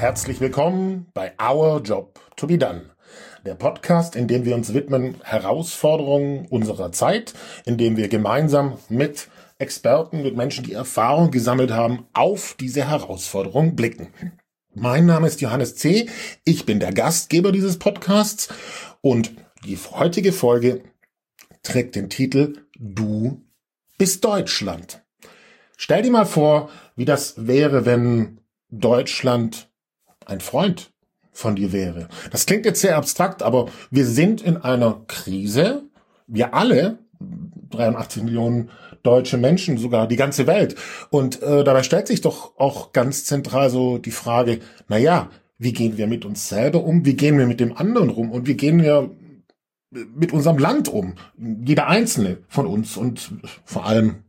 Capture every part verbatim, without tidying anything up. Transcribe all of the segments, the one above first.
herzlich willkommen bei Our Job to be Done. Der Podcast, in dem wir uns widmen Herausforderungen unserer Zeit, in dem wir gemeinsam mit Experten, mit Menschen, die Erfahrung gesammelt haben, auf diese Herausforderungen blicken. Mein Name ist Johannes C. Ich bin der Gastgeber dieses Podcasts und die heutige Folge trägt den Titel Du bist Deutschland. Stell dir mal vor, wie das wäre, wenn Deutschland ein Freund von dir wäre. Das klingt jetzt sehr abstrakt, aber wir sind in einer Krise. Wir alle, dreiundachtzig Millionen deutsche Menschen, sogar die ganze Welt. Und äh, dabei stellt sich doch auch ganz zentral so die Frage, na ja, wie gehen wir mit uns selber um? Wie gehen wir mit dem anderen um? Und wie gehen wir mit unserem Land um? Jeder Einzelne von uns und vor allem,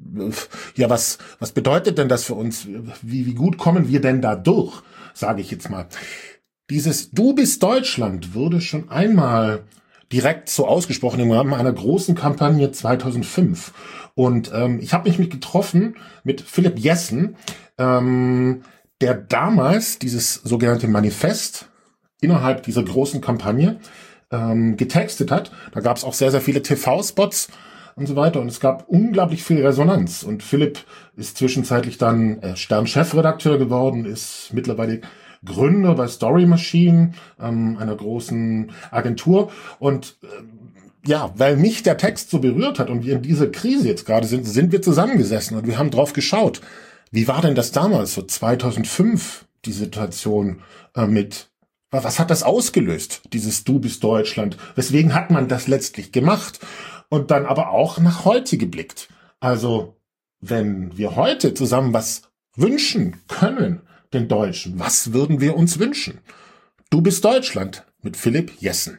ja, was was bedeutet denn das für uns? Wie, wie gut kommen wir denn da durch, sage ich jetzt mal. Dieses Du bist Deutschland wurde schon einmal direkt so ausgesprochen im Rahmen einer großen Kampagne zweitausendfünf. Und ähm, ich habe mich mit getroffen mit Philipp Jessen, ähm, der damals dieses sogenannte Manifest innerhalb dieser großen Kampagne ähm, getextet hat. Da gab es auch sehr, sehr viele T V-Spots und so weiter. Und es gab unglaublich viel Resonanz. Und Philipp ist zwischenzeitlich dann äh, Stern-Chefredakteur geworden, ist mittlerweile Gründer bei Story Machine, ähm, einer großen Agentur. Und äh, ja, weil mich der Text so berührt hat und wir in dieser Krise jetzt gerade sind, sind wir zusammengesessen und wir haben drauf geschaut. Wie war denn das damals, so zweitausendfünf, die Situation äh, mit, was hat das ausgelöst, dieses Du bist Deutschland? Weswegen hat man das letztlich gemacht? Und dann aber auch nach heute geblickt. Also, wenn wir heute zusammen was wünschen können, den Deutschen, was würden wir uns wünschen? Du bist Deutschland mit Philipp Jessen.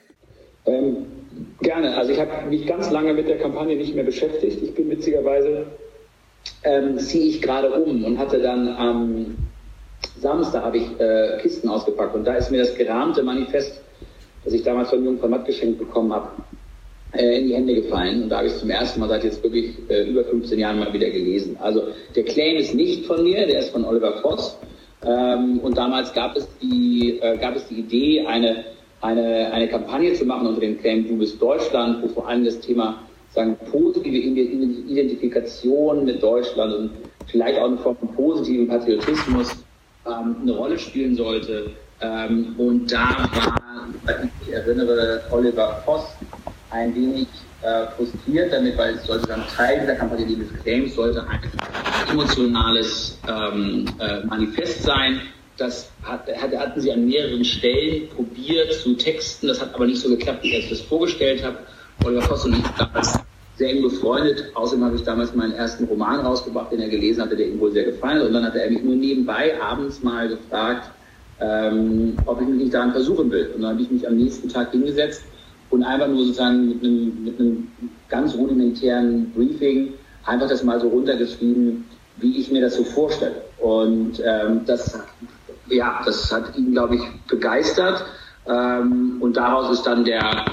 Ähm, gerne. Also ich habe mich ganz lange mit der Kampagne nicht mehr beschäftigt. Ich bin witzigerweise, ähm, ziehe ich gerade um und hatte dann am Samstag habe ich äh, Kisten ausgepackt und da ist mir das gerahmte Manifest, das ich damals von Jungfrau Matt geschenkt bekommen habe, äh, in die Hände gefallen. Und da habe ich es zum ersten Mal seit jetzt wirklich äh, über fünfzehn Jahren mal wieder gelesen. Also der Claim ist nicht von mir, der ist von Oliver Voss. Ähm, und damals gab es die, äh, gab es die Idee, eine Eine, eine Kampagne zu machen unter dem Claim Du bist Deutschland, wo vor allem das Thema sagen, positive Identifikation mit Deutschland und vielleicht auch eine Form von positivem Patriotismus ähm, eine Rolle spielen sollte. Ähm, und da war, ich erinnere, Oliver Voss ein wenig äh, frustriert damit, weil es sollte dann Teil dieser Kampagne dieses Claims sollte ein emotionales ähm, äh, Manifest sein. Das hat, hat, hatten sie an mehreren Stellen probiert zu texten. Das hat aber nicht so geklappt, wie ich das vorgestellt habe. Oliver Voss und ich damals sehr eng befreundet. Außerdem habe ich damals meinen ersten Roman rausgebracht, den er gelesen hatte, der ihm wohl sehr gefallen hat. Und dann hat er mich nur nebenbei abends mal gefragt, ähm, ob ich mich nicht daran versuchen will. Und dann habe ich mich am nächsten Tag hingesetzt und einfach nur sozusagen mit einem, mit einem ganz rudimentären Briefing einfach das mal so runtergeschrieben, wie ich mir das so vorstelle. Und ähm, das Ja, das hat ihn, glaube ich, begeistert. Ähm, und daraus ist dann der,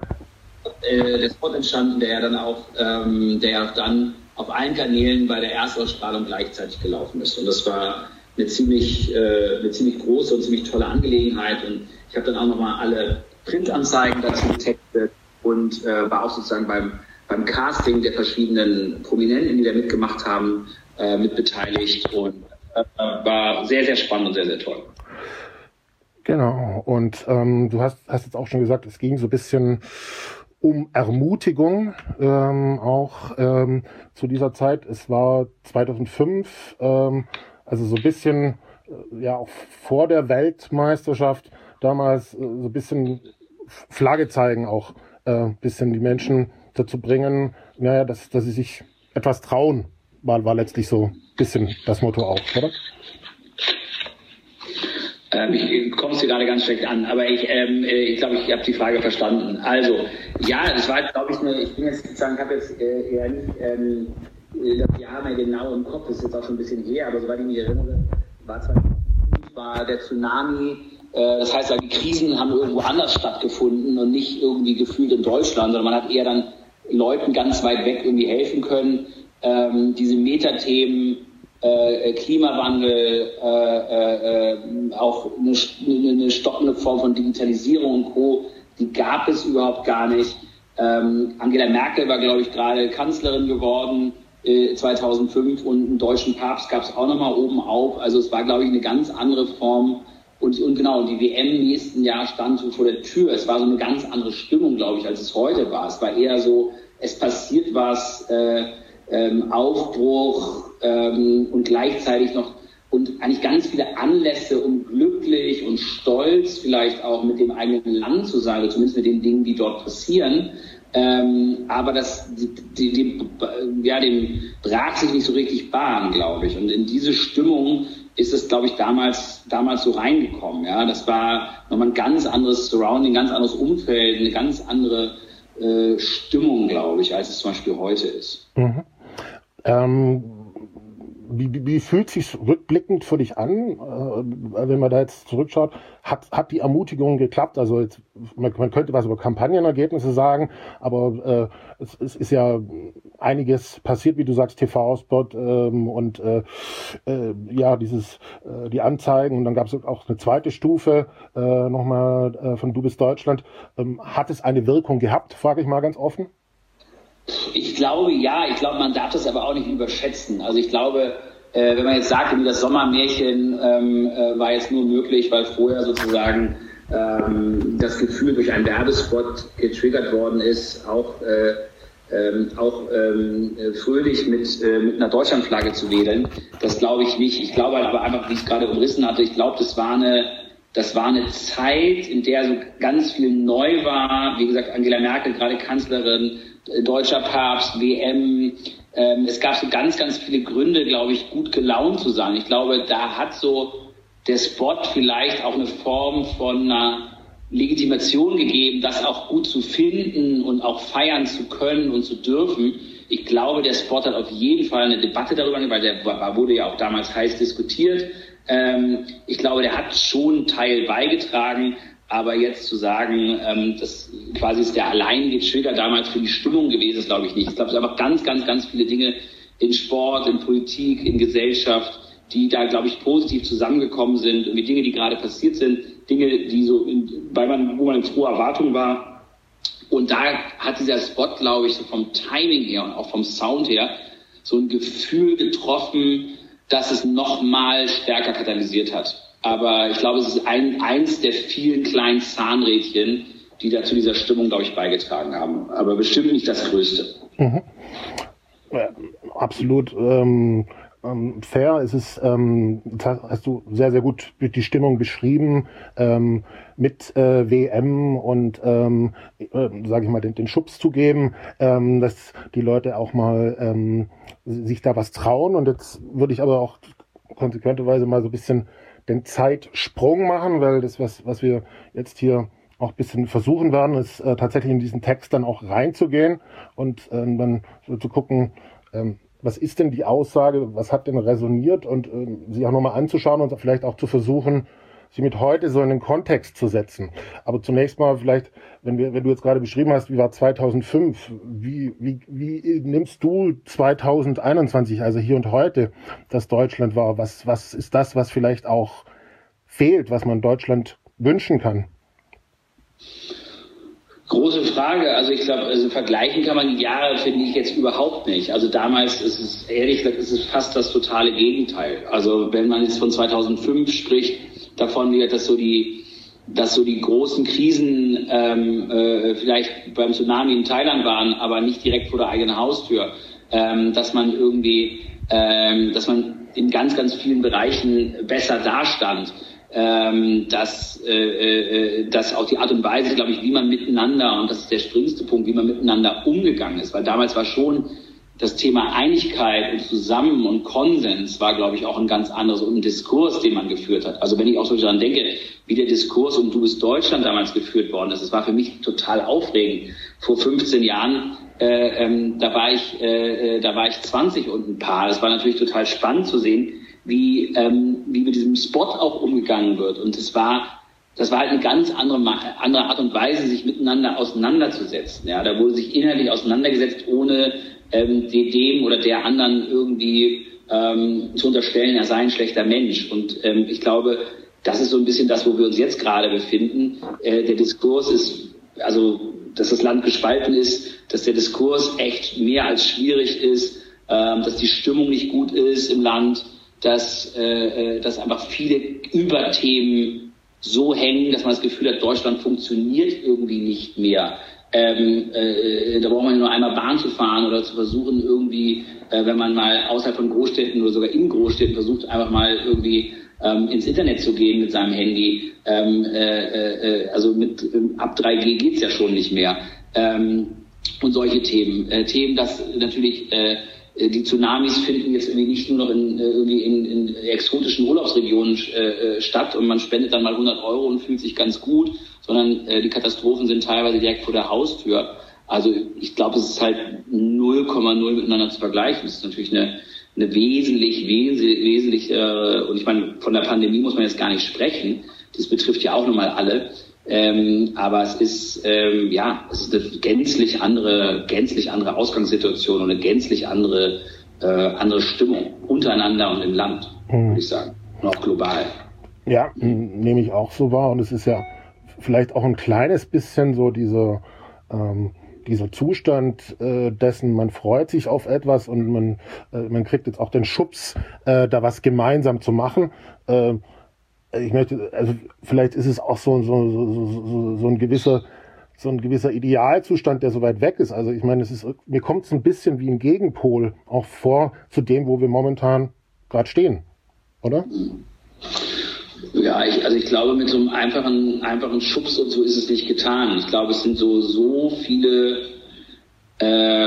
äh, der Spot entstanden, der ja dann auch, ähm, der ja dann auf allen Kanälen bei der Erstausstrahlung gleichzeitig gelaufen ist. Und das war eine ziemlich, äh, eine ziemlich große und ziemlich tolle Angelegenheit. Und ich habe dann auch nochmal alle Printanzeigen dazu getextet und äh, war auch sozusagen beim, beim Casting der verschiedenen Prominenten, die da mitgemacht haben, äh, mitbeteiligt und war sehr, sehr spannend und sehr, sehr toll. Genau. Und ähm, du hast, hast jetzt auch schon gesagt, es ging so ein bisschen um Ermutigung ähm, auch ähm, zu dieser Zeit. Es war zweitausendfünf, ähm, also so ein bisschen äh, ja auch vor der Weltmeisterschaft damals äh, so ein bisschen Flagge zeigen, auch ein äh, bisschen die Menschen dazu bringen, naja, dass, dass sie sich etwas trauen. War, war letztlich so ein bisschen das Motto auch, oder? Ähm, ich komme es dir gerade ganz schlecht an, aber ich ähm, ich glaube, ich habe die Frage verstanden. Also, ja, das war jetzt, glaube ich, eine, ich bin jetzt sozusagen, ich habe jetzt äh, eher nicht ähm, das Jahr mehr genau im Kopf, das ist jetzt auch schon ein bisschen her, aber soweit ich mich erinnere, war zweitausendfünf war der Tsunami, äh, das heißt, die Krisen haben irgendwo anders stattgefunden und nicht irgendwie gefühlt in Deutschland, sondern man hat eher dann Leuten ganz weit weg irgendwie helfen können. Ähm, diese Metathemen äh, Klimawandel, äh, äh, auch eine, eine stockende Form von Digitalisierung und Co., die gab es überhaupt gar nicht. Ähm, Angela Merkel war, glaube ich, gerade Kanzlerin geworden äh, zweitausendfünf und einen deutschen Papst gab es auch nochmal oben auf. Also es war, glaube ich, eine ganz andere Form. Und, und genau, die W M im nächsten Jahr stand so vor der Tür. Es war so eine ganz andere Stimmung, glaube ich, als es heute war. Es war eher so, es passiert was, äh, ähm, Aufbruch ähm, und gleichzeitig noch und eigentlich ganz viele Anlässe, um glücklich und stolz vielleicht auch mit dem eigenen Land zu sein, oder zumindest mit den Dingen, die dort passieren. Ähm, aber das, die, die, ja, dem brach sich nicht so richtig Bahn, glaube ich. Und in diese Stimmung ist es, glaube ich, damals, damals so reingekommen. Ja, das war nochmal ein ganz anderes Surrounding, ein ganz anderes Umfeld, eine ganz andere äh, Stimmung, glaube ich, als es zum Beispiel heute ist. Mhm. Ähm Wie, wie, wie fühlt sich rückblickend für dich an, äh, wenn man da jetzt zurückschaut? Hat, hat die Ermutigung geklappt? Also jetzt, man, man könnte was über Kampagnenergebnisse sagen, aber äh, es, es ist ja einiges passiert, wie du sagst, T V-Spot ähm, und äh, äh, ja, dieses äh, die Anzeigen und dann gab es auch eine zweite Stufe äh, nochmal äh, von Du bist Deutschland. Ähm, hat es eine Wirkung gehabt, frage ich mal ganz offen? Ich glaube, ja. Ich glaube, man darf das aber auch nicht überschätzen. Also ich glaube, äh, wenn man jetzt sagt, das Sommermärchen ähm, äh, war jetzt nur möglich, weil vorher sozusagen ähm, das Gefühl durch einen Werbespot getriggert worden ist, auch, äh, ähm, auch ähm, fröhlich mit, äh, mit einer Deutschlandflagge zu wedeln. Das glaube ich nicht. Ich glaube aber einfach, wie ich es gerade umrissen hatte, ich glaube, das war eine Das war eine Zeit, in der so ganz viel neu war. Wie gesagt, Angela Merkel, gerade Kanzlerin, deutscher Papst, W M. Ähm, es gab so ganz, ganz viele Gründe, glaube ich, gut gelaunt zu sein. Ich glaube, da hat so der Spot vielleicht auch eine Form von einer Legitimation gegeben, das auch gut zu finden und auch feiern zu können und zu dürfen. Ich glaube, der Spot hat auf jeden Fall eine Debatte darüber, weil der wurde ja auch damals heiß diskutiert. Ähm, ich glaube, der hat schon einen Teil beigetragen, aber jetzt zu sagen, ähm, das quasi ist der alleinige Trigger damals für die Stimmung gewesen, ist, glaube ich nicht. Ich glaube, es sind einfach ganz, ganz, ganz viele Dinge in Sport, in Politik, in Gesellschaft, die da, glaube ich, positiv zusammengekommen sind. Und die Dinge, die gerade passiert sind, Dinge, die so, in, weil man, wo man in froher Erwartung war. Und da hat dieser Spot, glaube ich, so vom Timing her und auch vom Sound her so ein Gefühl getroffen, dass es noch mal stärker katalysiert hat. Aber ich glaube, es ist ein, eins der vielen kleinen Zahnrädchen, die da zu dieser Stimmung, glaube ich, beigetragen haben. Aber bestimmt nicht das Größte. Mhm. Ja, absolut ähm, ähm, fair. Es ist, ähm, hast du sehr, sehr gut die Stimmung beschrieben, ähm, mit äh, W M und, ähm, äh, sage ich mal, den, den Schubs zu geben, ähm, dass die Leute auch mal ähm, sich da was trauen. Und jetzt würde ich aber auch konsequenterweise mal so ein bisschen den Zeitsprung machen, weil das, was, was wir jetzt hier auch ein bisschen versuchen werden, ist äh, tatsächlich in diesen Text dann auch reinzugehen und ähm, dann so zu gucken, ähm, was ist denn die Aussage, was hat denn resoniert und ähm, sie auch nochmal anzuschauen und vielleicht auch zu versuchen, sie mit heute so in den Kontext zu setzen. Aber zunächst mal vielleicht, wenn wir, wenn du jetzt gerade beschrieben hast, wie war zweitausendfünf, wie, wie, wie nimmst du zweitausendeinundzwanzig, also hier und heute, das Deutschland war? Was, was ist das, was vielleicht auch fehlt, was man Deutschland wünschen kann? Große Frage. Also ich glaube, also vergleichen kann man die Jahre, finde ich, jetzt überhaupt nicht. Also damals ist es, ehrlich gesagt, ist es fast das totale Gegenteil. Also wenn man jetzt von zweitausendfünf spricht, davon, dass so die, dass so die großen Krisen ähm, äh, vielleicht beim Tsunami in Thailand waren, aber nicht direkt vor der eigenen Haustür, ähm, dass man irgendwie, ähm, dass man in ganz, ganz vielen Bereichen besser dastand. Ähm, dass, äh, äh, dass auch die Art und Weise, glaube ich, wie man miteinander, und das ist der springendste Punkt, wie man miteinander umgegangen ist, weil damals war schon das Thema Einigkeit und Zusammen und Konsens war, glaube ich, auch ein ganz anderes und ein Diskurs, den man geführt hat. Also wenn ich auch so daran denke, wie der Diskurs um Du bist Deutschland damals geführt worden ist, das war für mich total aufregend. Vor fünfzehn Jahren, äh, ähm, da war ich, äh, da war ich zwanzig und ein paar. Das war natürlich total spannend zu sehen, wie, ähm, wie mit diesem Spot auch umgegangen wird. Und es war, das war halt eine ganz andere, andere Art und Weise, sich miteinander auseinanderzusetzen. Ja, da wurde sich inhaltlich auseinandergesetzt, ohne ähm, dem oder der anderen irgendwie ähm, zu unterstellen, er sei ein schlechter Mensch. Und ähm, ich glaube, das ist so ein bisschen das, wo wir uns jetzt gerade befinden. Äh, der Diskurs ist, also dass das Land gespalten ist, dass der Diskurs echt mehr als schwierig ist, ähm, dass die Stimmung nicht gut ist im Land, dass, äh, dass einfach viele Überthemen so hängen, dass man das Gefühl hat, Deutschland funktioniert irgendwie nicht mehr. Ähm, äh, da braucht man nur einmal Bahn zu fahren oder zu versuchen irgendwie, äh, wenn man mal außerhalb von Großstädten oder sogar in Großstädten versucht, einfach mal irgendwie ähm, ins Internet zu gehen mit seinem Handy. Ähm, äh, äh, also mit ähm, ab drei G geht's ja schon nicht mehr. Ähm, und solche Themen. Äh, Themen, dass natürlich äh, die Tsunamis finden jetzt irgendwie nicht nur noch in, irgendwie in, in exotischen Urlaubsregionen äh, statt und man spendet dann mal hundert Euro und fühlt sich ganz gut, sondern äh, die Katastrophen sind teilweise direkt vor der Haustür. Also ich glaube, es ist halt null Komma null miteinander zu vergleichen. Es ist natürlich eine, eine wesentlich, wesentlich, wesentlich äh, und ich meine, von der Pandemie muss man jetzt gar nicht sprechen. Das betrifft ja auch nun mal alle. Ähm, aber es ist, ähm, ja, es ist eine gänzlich andere, gänzlich andere Ausgangssituation und eine gänzlich andere, äh, andere Stimmung untereinander und im Land, hm. würde ich sagen. Und auch global. Ja, nehme ich auch so wahr. Und es ist ja vielleicht auch ein kleines bisschen so diese, ähm, dieser Zustand äh, dessen, man freut sich auf etwas und man, äh, man kriegt jetzt auch den Schubs, äh, da was gemeinsam zu machen. Äh, Ich möchte, also vielleicht ist es auch so, so, so, so, so ein gewisser, so ein gewisser Idealzustand, der so weit weg ist. Also ich meine, es ist, mir kommt es ein bisschen wie ein Gegenpol auch vor zu dem, wo wir momentan gerade stehen, oder? Ja, ich, also ich glaube, mit so einem einfachen, einfachen Schubs und so ist es nicht getan. Ich glaube, es sind so, so viele, äh,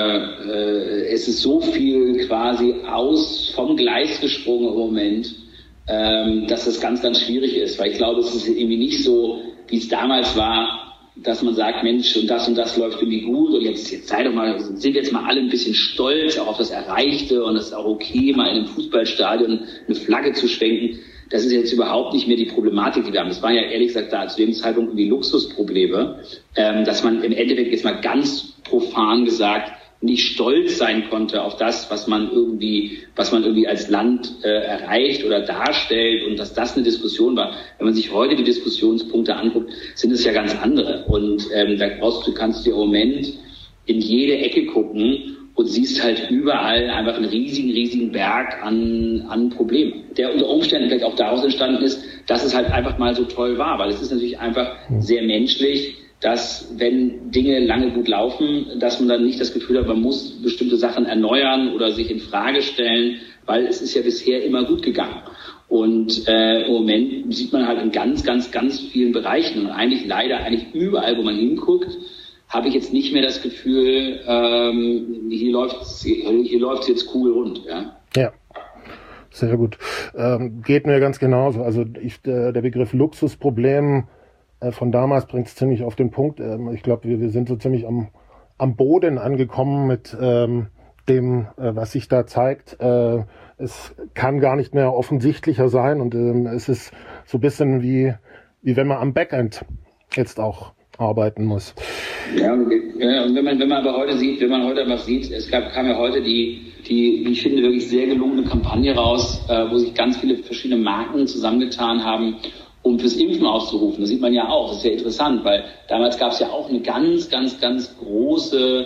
äh, es ist so viel quasi aus vom Gleis gesprungen im Moment, Ähm, dass das ganz, ganz schwierig ist, weil ich glaube, es ist irgendwie nicht so, wie es damals war, dass man sagt, Mensch, und das und das läuft irgendwie gut und jetzt, jetzt sei doch mal, sind jetzt mal alle ein bisschen stolz auch auf das Erreichte und es ist auch okay, mal in einem Fußballstadion eine Flagge zu schwenken. Das ist jetzt überhaupt nicht mehr die Problematik, die wir haben. Das waren ja ehrlich gesagt da zu dem Zeitpunkt irgendwie Luxusprobleme, ähm, dass man im Endeffekt jetzt mal ganz profan gesagt nicht stolz sein konnte auf das, was man irgendwie, was man irgendwie als Land äh, erreicht oder darstellt und dass das eine Diskussion war. Wenn man sich heute die Diskussionspunkte anguckt, sind es ja ganz andere. Und ähm, da brauchst du, kannst du im Moment in jede Ecke gucken und siehst halt überall einfach einen riesigen, riesigen Berg an, an Problemen, der unter Umständen vielleicht auch daraus entstanden ist, dass es halt einfach mal so toll war, weil es ist natürlich einfach sehr menschlich, dass wenn Dinge lange gut laufen, dass man dann nicht das Gefühl hat, man muss bestimmte Sachen erneuern oder sich in Frage stellen, weil es ist ja bisher immer gut gegangen. Und äh, im Moment sieht man halt in ganz, ganz, ganz vielen Bereichen und eigentlich leider eigentlich überall, wo man hinguckt, habe ich jetzt nicht mehr das Gefühl, ähm, hier läuft's, hier läuft's jetzt kugelrund. Ja. Ja. Sehr gut. Ähm, geht mir ganz genauso. Also ich, der, der Begriff Luxusproblem von damals bringt es ziemlich auf den Punkt. Ich glaube, wir, wir sind so ziemlich am, am Boden angekommen mit ähm, dem, äh, was sich da zeigt. Äh, es kann gar nicht mehr offensichtlicher sein und ähm, es ist so ein bisschen wie, wie wenn man am Backend jetzt auch arbeiten muss. Ja, und wenn man, wenn man aber heute sieht, wenn man heute einfach sieht, es gab, kam ja heute die, die, wie ich finde, wirklich sehr gelungene Kampagne raus, äh, wo sich ganz viele verschiedene Marken zusammengetan haben, um fürs Impfen auszurufen. Das sieht man ja auch. Das ist ja interessant, weil damals gab es ja auch eine ganz, ganz, ganz große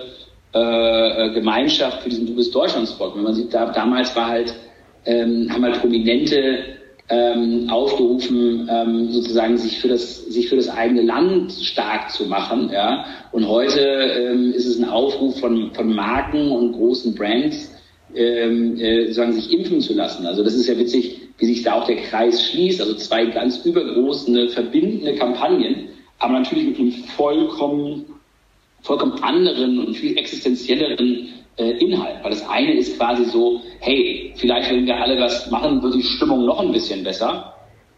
äh, Gemeinschaft für diesen Du bist Deutschland-Spot. Wenn man sieht, da, damals war halt, ähm, haben halt Prominente ähm, aufgerufen, ähm, sozusagen sich für das, sich für das eigene Land stark zu machen. Ja. Und heute ähm, ist es ein Aufruf von, von Marken und großen Brands, ähm, äh, sozusagen sich impfen zu lassen. Also das ist ja witzig, wie sich da auch der Kreis schließt, also zwei ganz übergroße, verbindende Kampagnen, aber natürlich mit einem vollkommen, vollkommen anderen und viel existenzielleren äh, Inhalt, weil das eine ist quasi so, hey, vielleicht wenn wir alle was machen, wird die Stimmung noch ein bisschen besser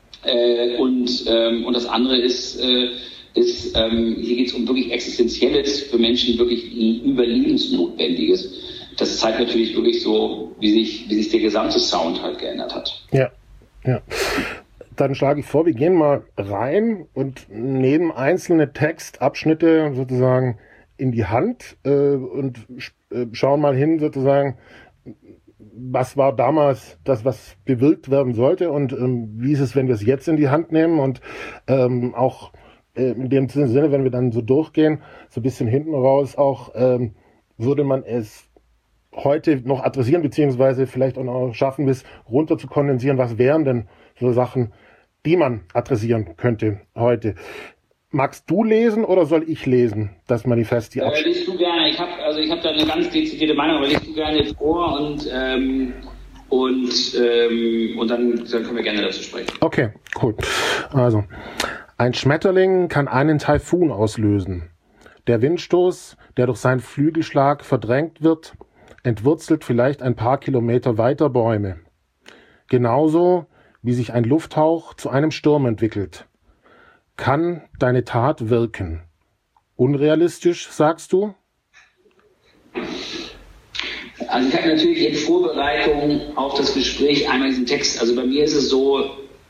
äh, und ähm, und das andere ist, äh, ist ähm, hier geht es um wirklich Existenzielles, für Menschen wirklich ein Überlebensnotwendiges. Das zeigt natürlich wirklich so, wie sich, wie sich der gesamte Sound halt geändert hat. Ja, ja. Dann schlage ich vor, wir gehen mal rein und nehmen einzelne Textabschnitte sozusagen in die Hand äh, und äh, schauen mal hin sozusagen, was war damals das, was bewirkt werden sollte und ähm, wie ist es, wenn wir es jetzt in die Hand nehmen und ähm, auch äh, in dem Sinne, wenn wir dann so durchgehen, so ein bisschen hinten raus auch, ähm, würde man es heute noch adressieren, beziehungsweise vielleicht auch noch schaffen, bis runter zu kondensieren, was wären denn so Sachen, die man adressieren könnte heute. Magst du lesen oder soll ich lesen, das Manifest? Die äh, liest du gerne. Ich habe also ich habe da eine ganz dezidierte Meinung, aber liest du gerne vor und ähm, und ähm, und dann, dann können wir gerne dazu sprechen. Okay, cool. Also, ein Schmetterling kann einen Taifun auslösen. Der Windstoß, der durch seinen Flügelschlag verdrängt wird, entwurzelt vielleicht ein paar Kilometer weiter Bäume. Genauso wie sich ein Lufthauch zu einem Sturm entwickelt, kann deine Tat wirken. Unrealistisch, sagst du? Also ich habe natürlich in Vorbereitung auf das Gespräch einmal diesen Text, also bei mir ist es so,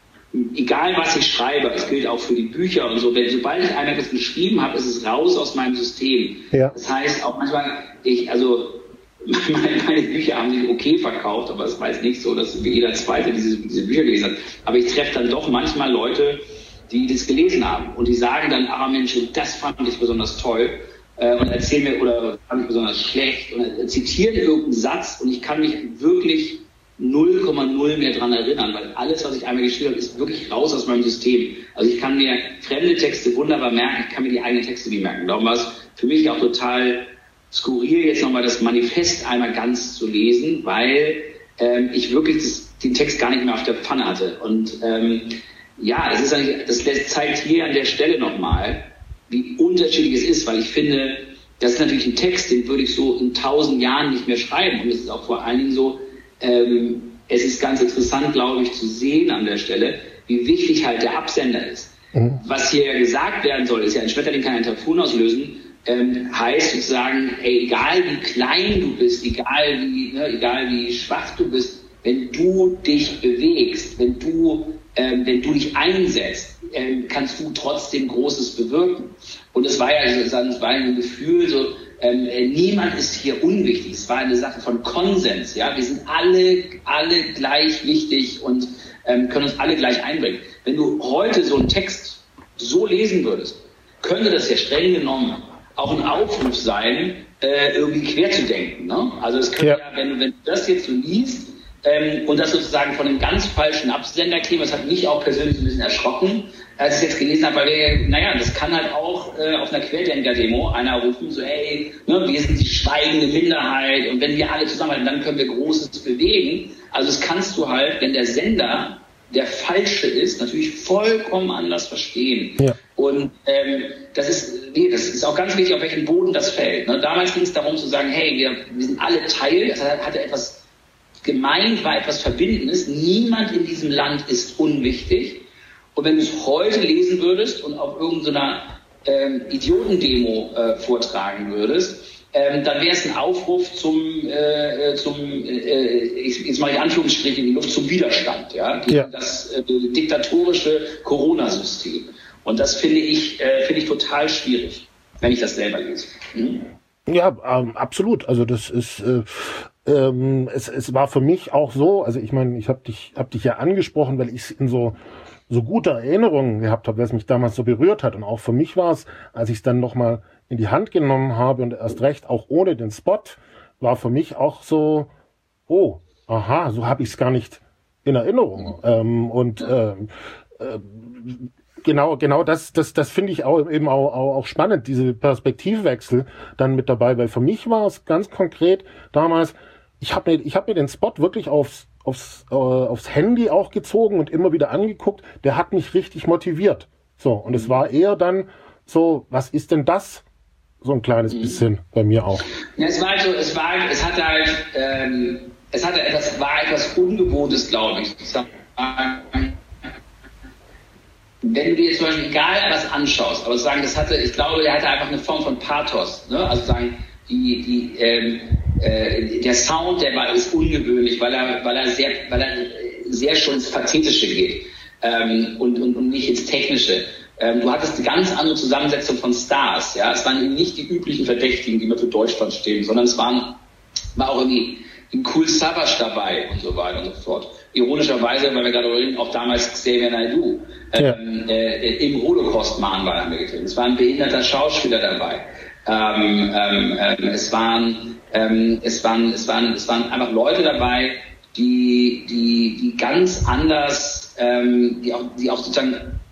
egal was ich schreibe, es gilt auch für die Bücher und so, wenn, sobald ich einmal das geschrieben habe, ist es raus aus meinem System. Ja. Das heißt auch manchmal, ich, also meine, meine Bücher haben sich okay verkauft, aber es war jetzt nicht so, dass jeder Zweite diese, diese Bücher gelesen hat. Aber ich treffe dann doch manchmal Leute, die das gelesen haben und die sagen dann, ah Mensch, das fand ich besonders toll äh, und erzählen mir, oder fand ich besonders schlecht und äh, zitieren irgendeinen Satz und ich kann mich wirklich null Komma null mehr dran erinnern, weil alles, was ich einmal geschrieben habe, ist wirklich raus aus meinem System. Also ich kann mir fremde Texte wunderbar merken, ich kann mir die eigenen Texte nicht merken. Darum war es für mich auch total skurril, jetzt nochmal das Manifest einmal ganz zu lesen, weil ähm, ich wirklich das, den Text gar nicht mehr auf der Pfanne hatte. Und ähm, ja, das ist eigentlich, das zeigt hier an der Stelle nochmal, wie unterschiedlich es ist, weil ich finde, das ist natürlich ein Text, den würde ich so in tausend Jahren nicht mehr schreiben. Und es ist auch vor allen Dingen so, ähm, es ist ganz interessant, glaube ich, zu sehen an der Stelle, wie wichtig halt der Absender ist. Mhm. Was hier ja gesagt werden soll, ist ja, ein Schmetterling kann einen Taifun auslösen, ähm, heißt sozusagen, ey, egal wie klein du bist, egal wie, ne, egal wie schwach du bist, wenn du dich bewegst, wenn du Ähm, wenn du dich einsetzt, ähm, kannst du trotzdem Großes bewirken. Und es war ja es war ein Gefühl, so ähm, niemand ist hier unwichtig. Es war eine Sache von Konsens. Ja, wir sind alle alle gleich wichtig und ähm, können uns alle gleich einbringen. Wenn du heute so einen Text so lesen würdest, könnte das ja streng genommen auch ein Aufruf sein, äh, irgendwie quer zu denken. Ne? Also es könnte ja, ja wenn, wenn du das jetzt so liest, Ähm, und das sozusagen von einem ganz falschen Absender käme. Das hat mich auch persönlich ein bisschen erschrocken, als ich es jetzt gelesen habe, weil wir, naja, das kann halt auch äh, auf einer Querdenker-Demo einer rufen, so, hey, ne, wir sind die schweigende Minderheit und wenn wir alle zusammenhalten, dann können wir Großes bewegen. Also das kannst du halt, wenn der Sender der falsche ist, natürlich vollkommen anders verstehen. Ja. Und ähm, das ist, nee, das ist auch ganz wichtig, auf welchen Boden das fällt. Ne? Damals ging es darum zu sagen, hey, wir, wir sind alle Teil, das hatte etwas gemeint, war etwas Verbindendes. Niemand in diesem Land ist unwichtig. Und wenn du es heute lesen würdest und auf irgendeiner ähm, Idiotendemo äh, vortragen würdest, ähm, dann wäre es ein Aufruf zum, äh, zum äh, ich, jetzt mache ich Anführungsstriche in die Luft, zum Widerstand, ja, gegen ja. das äh, diktatorische Corona-System. Und das finde ich, äh, finde ich total schwierig, wenn ich das selber lese. Mhm. Ja, ähm, absolut. Also das ist äh, ähm, es, es war für mich auch so, also ich meine, ich habe dich hab dich ja angesprochen, weil ich es in so so gute Erinnerungen gehabt habe, weil es mich damals so berührt hat. Und auch für mich war es, als ich es dann nochmal in die Hand genommen habe und erst recht auch ohne den Spot, war für mich auch so, oh, aha, so habe ich es gar nicht in Erinnerung. Ähm, und ähm, äh, Genau, genau das, das, das finde ich auch eben auch, auch, auch spannend, diese Perspektivwechsel dann mit dabei, weil für mich war es ganz konkret damals, ich habe mir, ich habe mir den Spot wirklich aufs, aufs, äh, aufs Handy auch gezogen und immer wieder angeguckt, der hat mich richtig motiviert. So, und es war eher dann so, was ist denn das? So ein kleines mhm. bisschen bei mir auch. Ja, es war halt so, es war, es hatte halt, ähm, es hatte etwas, war etwas Ungewohntes, glaube ich. Es war, wenn du dir zum Beispiel egal was anschaust, aber sagen, das hatte, ich glaube, der hatte einfach eine Form von Pathos, ne? Also sagen, die, die, ähm, äh, der Sound, der war ist ungewöhnlich, weil er, weil er sehr, weil er sehr schon ins Pathetische geht ähm, und, und und nicht ins Technische. Ähm, du hattest eine ganz andere Zusammensetzung von Stars, ja. Es waren eben nicht die üblichen Verdächtigen, die immer für Deutschland stehen, sondern es waren, war auch irgendwie ein Cool Savage dabei und so weiter und so fort. Ironischerweise, weil wir gerade reden, auch damals Xavier Naidoo ja. ähm, äh, im Holocaust-Mahnmal haben wir getreten. Es war ein behinderter Schauspieler dabei. Ähm, ähm, ähm, es waren, ähm, es waren, es waren, es waren einfach Leute dabei, die, die, die ganz anders, ähm, die auch, die auch sozusagen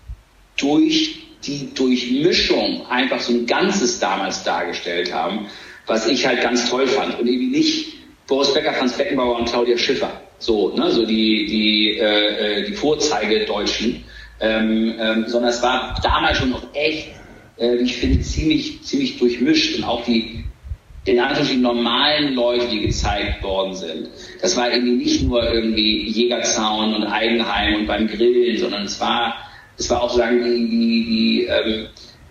durch die Durchmischung einfach so ein Ganzes damals dargestellt haben, was ich halt ganz toll fand. Und eben nicht Boris Becker, Franz Beckenbauer und Claudia Schiffer. So, ne, so die, die, äh, die Vorzeige-Deutschen. Ähm, ähm, sondern es war damals schon noch echt, äh, ich finde, ziemlich, ziemlich durchmischt. Und auch die, in Anführungsstrichen normalen Leute, die gezeigt worden sind. Das war irgendwie nicht nur irgendwie Jägerzaun und Eigenheim und beim Grillen, sondern es war, es war auch sagen die, die, die ähm,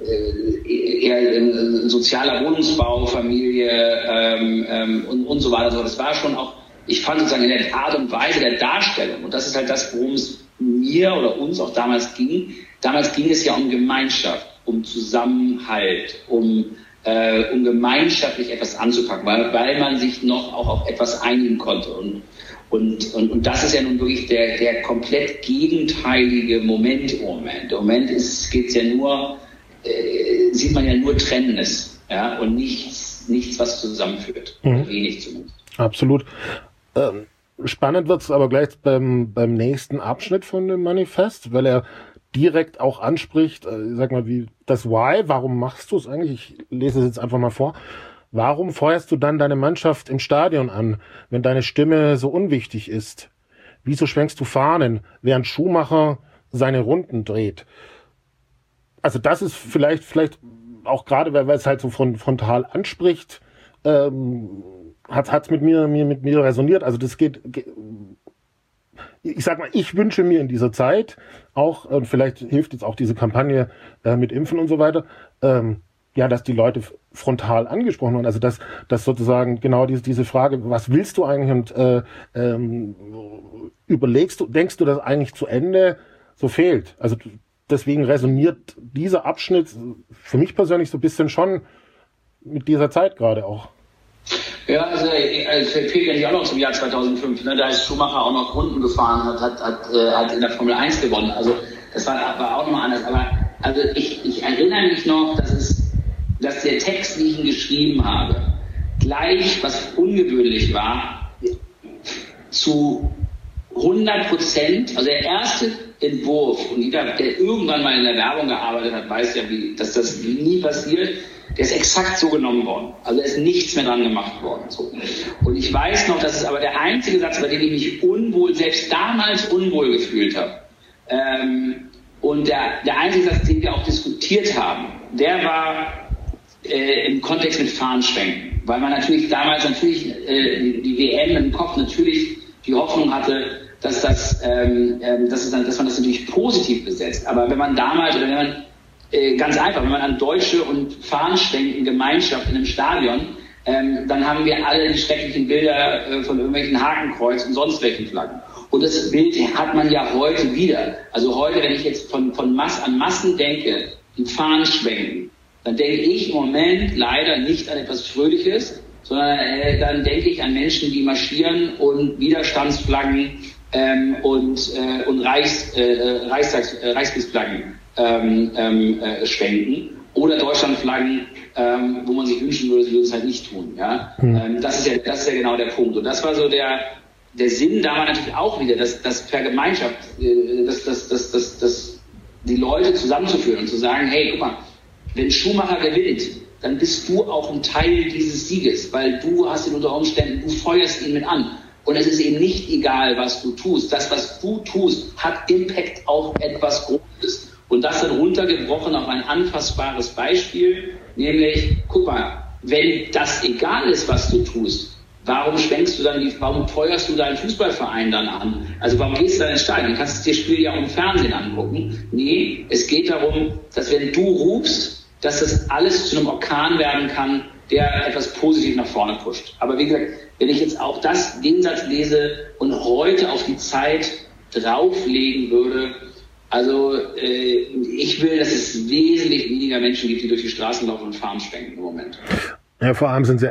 eher ein sozialer Wohnungsbau, Familie ähm, ähm, und, und so weiter. Also das war schon auch, ich fand sozusagen in der Art und Weise der Darstellung, und das ist halt das, worum es mir oder uns auch damals ging. Damals ging es ja um Gemeinschaft, um Zusammenhalt, um, äh, um gemeinschaftlich etwas anzupacken, weil, weil man sich noch auch auf etwas einigen konnte. Und, und, und, und das ist ja nun wirklich der, der komplett gegenteilige Moment im Moment. Im Moment geht es ja nur, äh, sieht man ja nur Trennendes, ja, und nichts, nichts, was zusammenführt. Mhm. Wenig zumindest. Absolut. Ähm, spannend wird es aber gleich beim, beim nächsten Abschnitt von dem Manifest, weil er direkt auch anspricht, äh, sag mal, wie das Why, warum machst du es eigentlich? Ich lese es jetzt einfach mal vor. Warum feuerst du dann deine Mannschaft im Stadion an, wenn deine Stimme so unwichtig ist? Wieso schwenkst du Fahnen, während Schumacher seine Runden dreht? Also das ist vielleicht, vielleicht auch gerade, weil es halt so frontal anspricht, ähm, hat hat's mit mir, mir, mit mir resoniert. Also das geht, geht, ich sag mal, ich wünsche mir in dieser Zeit auch, und vielleicht hilft jetzt auch diese Kampagne äh, mit Impfen und so weiter, ähm, ja, dass die Leute frontal angesprochen werden. Also dass, dass sozusagen genau diese, diese Frage, was willst du eigentlich, und äh, ähm, überlegst du, denkst du das eigentlich zu Ende, so fehlt. Also deswegen resoniert dieser Abschnitt für mich persönlich so ein bisschen schon mit dieser Zeit gerade auch. Ja, also es fehlt ja nicht auch noch zum Jahr zweitausendfünf, ne? Da ist Schumacher auch noch Runden gefahren, hat, hat, hat, äh, hat in der Formel eins gewonnen. Also das war, war auch nochmal anders. Aber also ich, ich erinnere mich noch, dass es, dass der Text, den ich ihn geschrieben habe, gleich, was ungewöhnlich war, zu hundert Prozent, also der erste Entwurf, und jeder, der irgendwann mal in der Werbung gearbeitet hat, weiß ja, wie, dass das nie passiert, der ist exakt so genommen worden. Also da ist nichts mehr dran gemacht worden. So. Und ich weiß noch, das ist aber der einzige Satz, bei dem ich mich unwohl, selbst damals unwohl gefühlt habe. Ähm, und der, der einzige Satz, den wir auch diskutiert haben, der war äh, im Kontext mit Fahnenschwenken. Weil man natürlich damals natürlich äh, die, die W M im Kopf natürlich die Hoffnung hatte, dass das, ähm, dass, es dann, dass man das natürlich positiv besetzt. Aber wenn man damals, oder wenn man, äh, ganz einfach, wenn man an Deutsche und Fahnenschwenken, Gemeinschaft in einem Stadion, ähm, dann haben wir alle die schrecklichen Bilder äh, von irgendwelchen Hakenkreuz und sonst welchen Flaggen. Und das Bild hat man ja heute wieder. Also heute, wenn ich jetzt von, von Mass an Massen denke, die Fahnenschwenken, dann denke ich im Moment leider nicht an etwas Fröhliches, sondern äh, dann denke ich an Menschen, die marschieren und Widerstandsflaggen ähm, und, äh, und Reichs, äh, Reichstags, äh, Reichskriegsflaggen ähm, ähm, äh, schwenken oder Deutschlandflaggen, ähm, wo man sich wünschen würde, sie würde es halt nicht tun. Ja? Mhm. Ähm, das ist ja, das ist ja genau der Punkt. Und das war so der, der Sinn, da war natürlich auch wieder, dass das Vergemeinschaft, äh, dass, dass, dass, dass, dass die Leute zusammenzuführen und zu sagen, hey, guck mal, wenn Schumacher gewinnt, dann bist du auch ein Teil dieses Sieges, weil du hast ihn unter Umständen, du feuerst ihn mit an. Und es ist eben nicht egal, was du tust. Das, was du tust, hat Impact auf etwas Großes. Und das dann runtergebrochen auf ein anfassbares Beispiel, nämlich, guck mal, wenn das egal ist, was du tust, warum schwenkst du dann, die, warum feuerst du deinen Fußballverein dann an? Also warum gehst du dann ins Stadion? Du kannst dir das Spiel ja auch im Fernsehen angucken. Nee, es geht darum, dass wenn du rufst, dass das alles zu einem Orkan werden kann, der etwas positiv nach vorne pusht. Aber wie gesagt, wenn ich jetzt auch das, den Satz lese und heute auf die Zeit drauflegen würde, also äh, ich will, dass es wesentlich weniger Menschen gibt, die durch die Straßen laufen und Farben schwenken im Moment. Ja, vor allem sind sie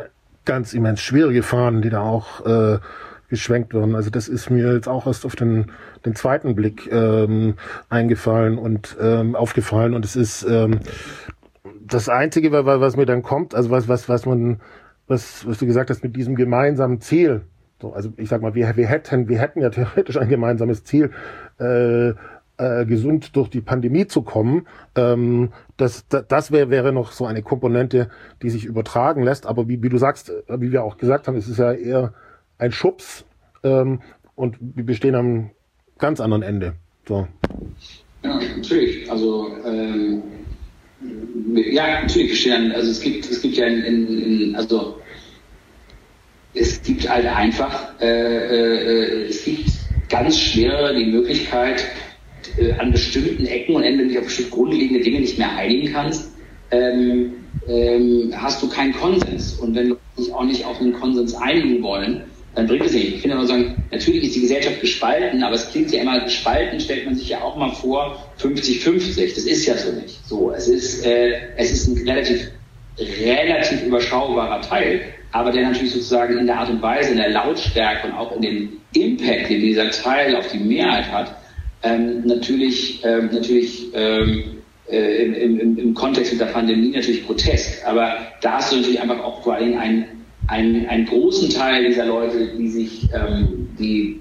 ganz immens schwierige Fahnen, die da auch äh, geschwenkt werden. Also das ist mir jetzt auch erst auf den, den zweiten Blick ähm, eingefallen und ähm, aufgefallen. Und es ist ähm, das Einzige, was mir dann kommt, also was, was, was man, was, was du gesagt hast, mit diesem gemeinsamen Ziel. So, also ich sag mal, wir, wir hätten, wir hätten ja theoretisch ein gemeinsames Ziel, äh, äh, gesund durch die Pandemie zu kommen. Ähm, das, das, das wäre, wäre noch so eine Komponente, die sich übertragen lässt. Aber wie, wie du sagst, wie wir auch gesagt haben, es ist ja eher ein Schubs, ähm, und wir bestehen am ganz anderen Ende. So. Ja, natürlich. Also ähm, ja, natürlich bestehen. Also es gibt, es gibt ja in, in, in also es gibt halt einfach, äh, äh, es gibt ganz schwer die Möglichkeit, äh, an bestimmten Ecken und Enden, wenn du dich auf bestimmte grundlegende Dinge nicht mehr einigen kannst, ähm, ähm, hast du keinen Konsens. Und wenn Leute sich auch nicht auf einen Konsens einigen wollen, dann bringt es nicht. Ich finde immer sagen, natürlich ist die Gesellschaft gespalten, aber es klingt ja immer, gespalten stellt man sich ja auch mal vor, fünfzig fünfzig. Das ist ja so nicht. So, es ist, äh, es ist ein relativ, relativ überschaubarer Teil, aber der natürlich sozusagen in der Art und Weise, in der Lautstärke und auch in dem Impact, den dieser Teil auf die Mehrheit hat, ähm, natürlich, ähm, natürlich, ähm, äh, im, im, im Kontext mit der Pandemie natürlich grotesk. Aber da hast du natürlich einfach auch vor allem einen, einen, einen großen Teil dieser Leute, die sich, ähm, die,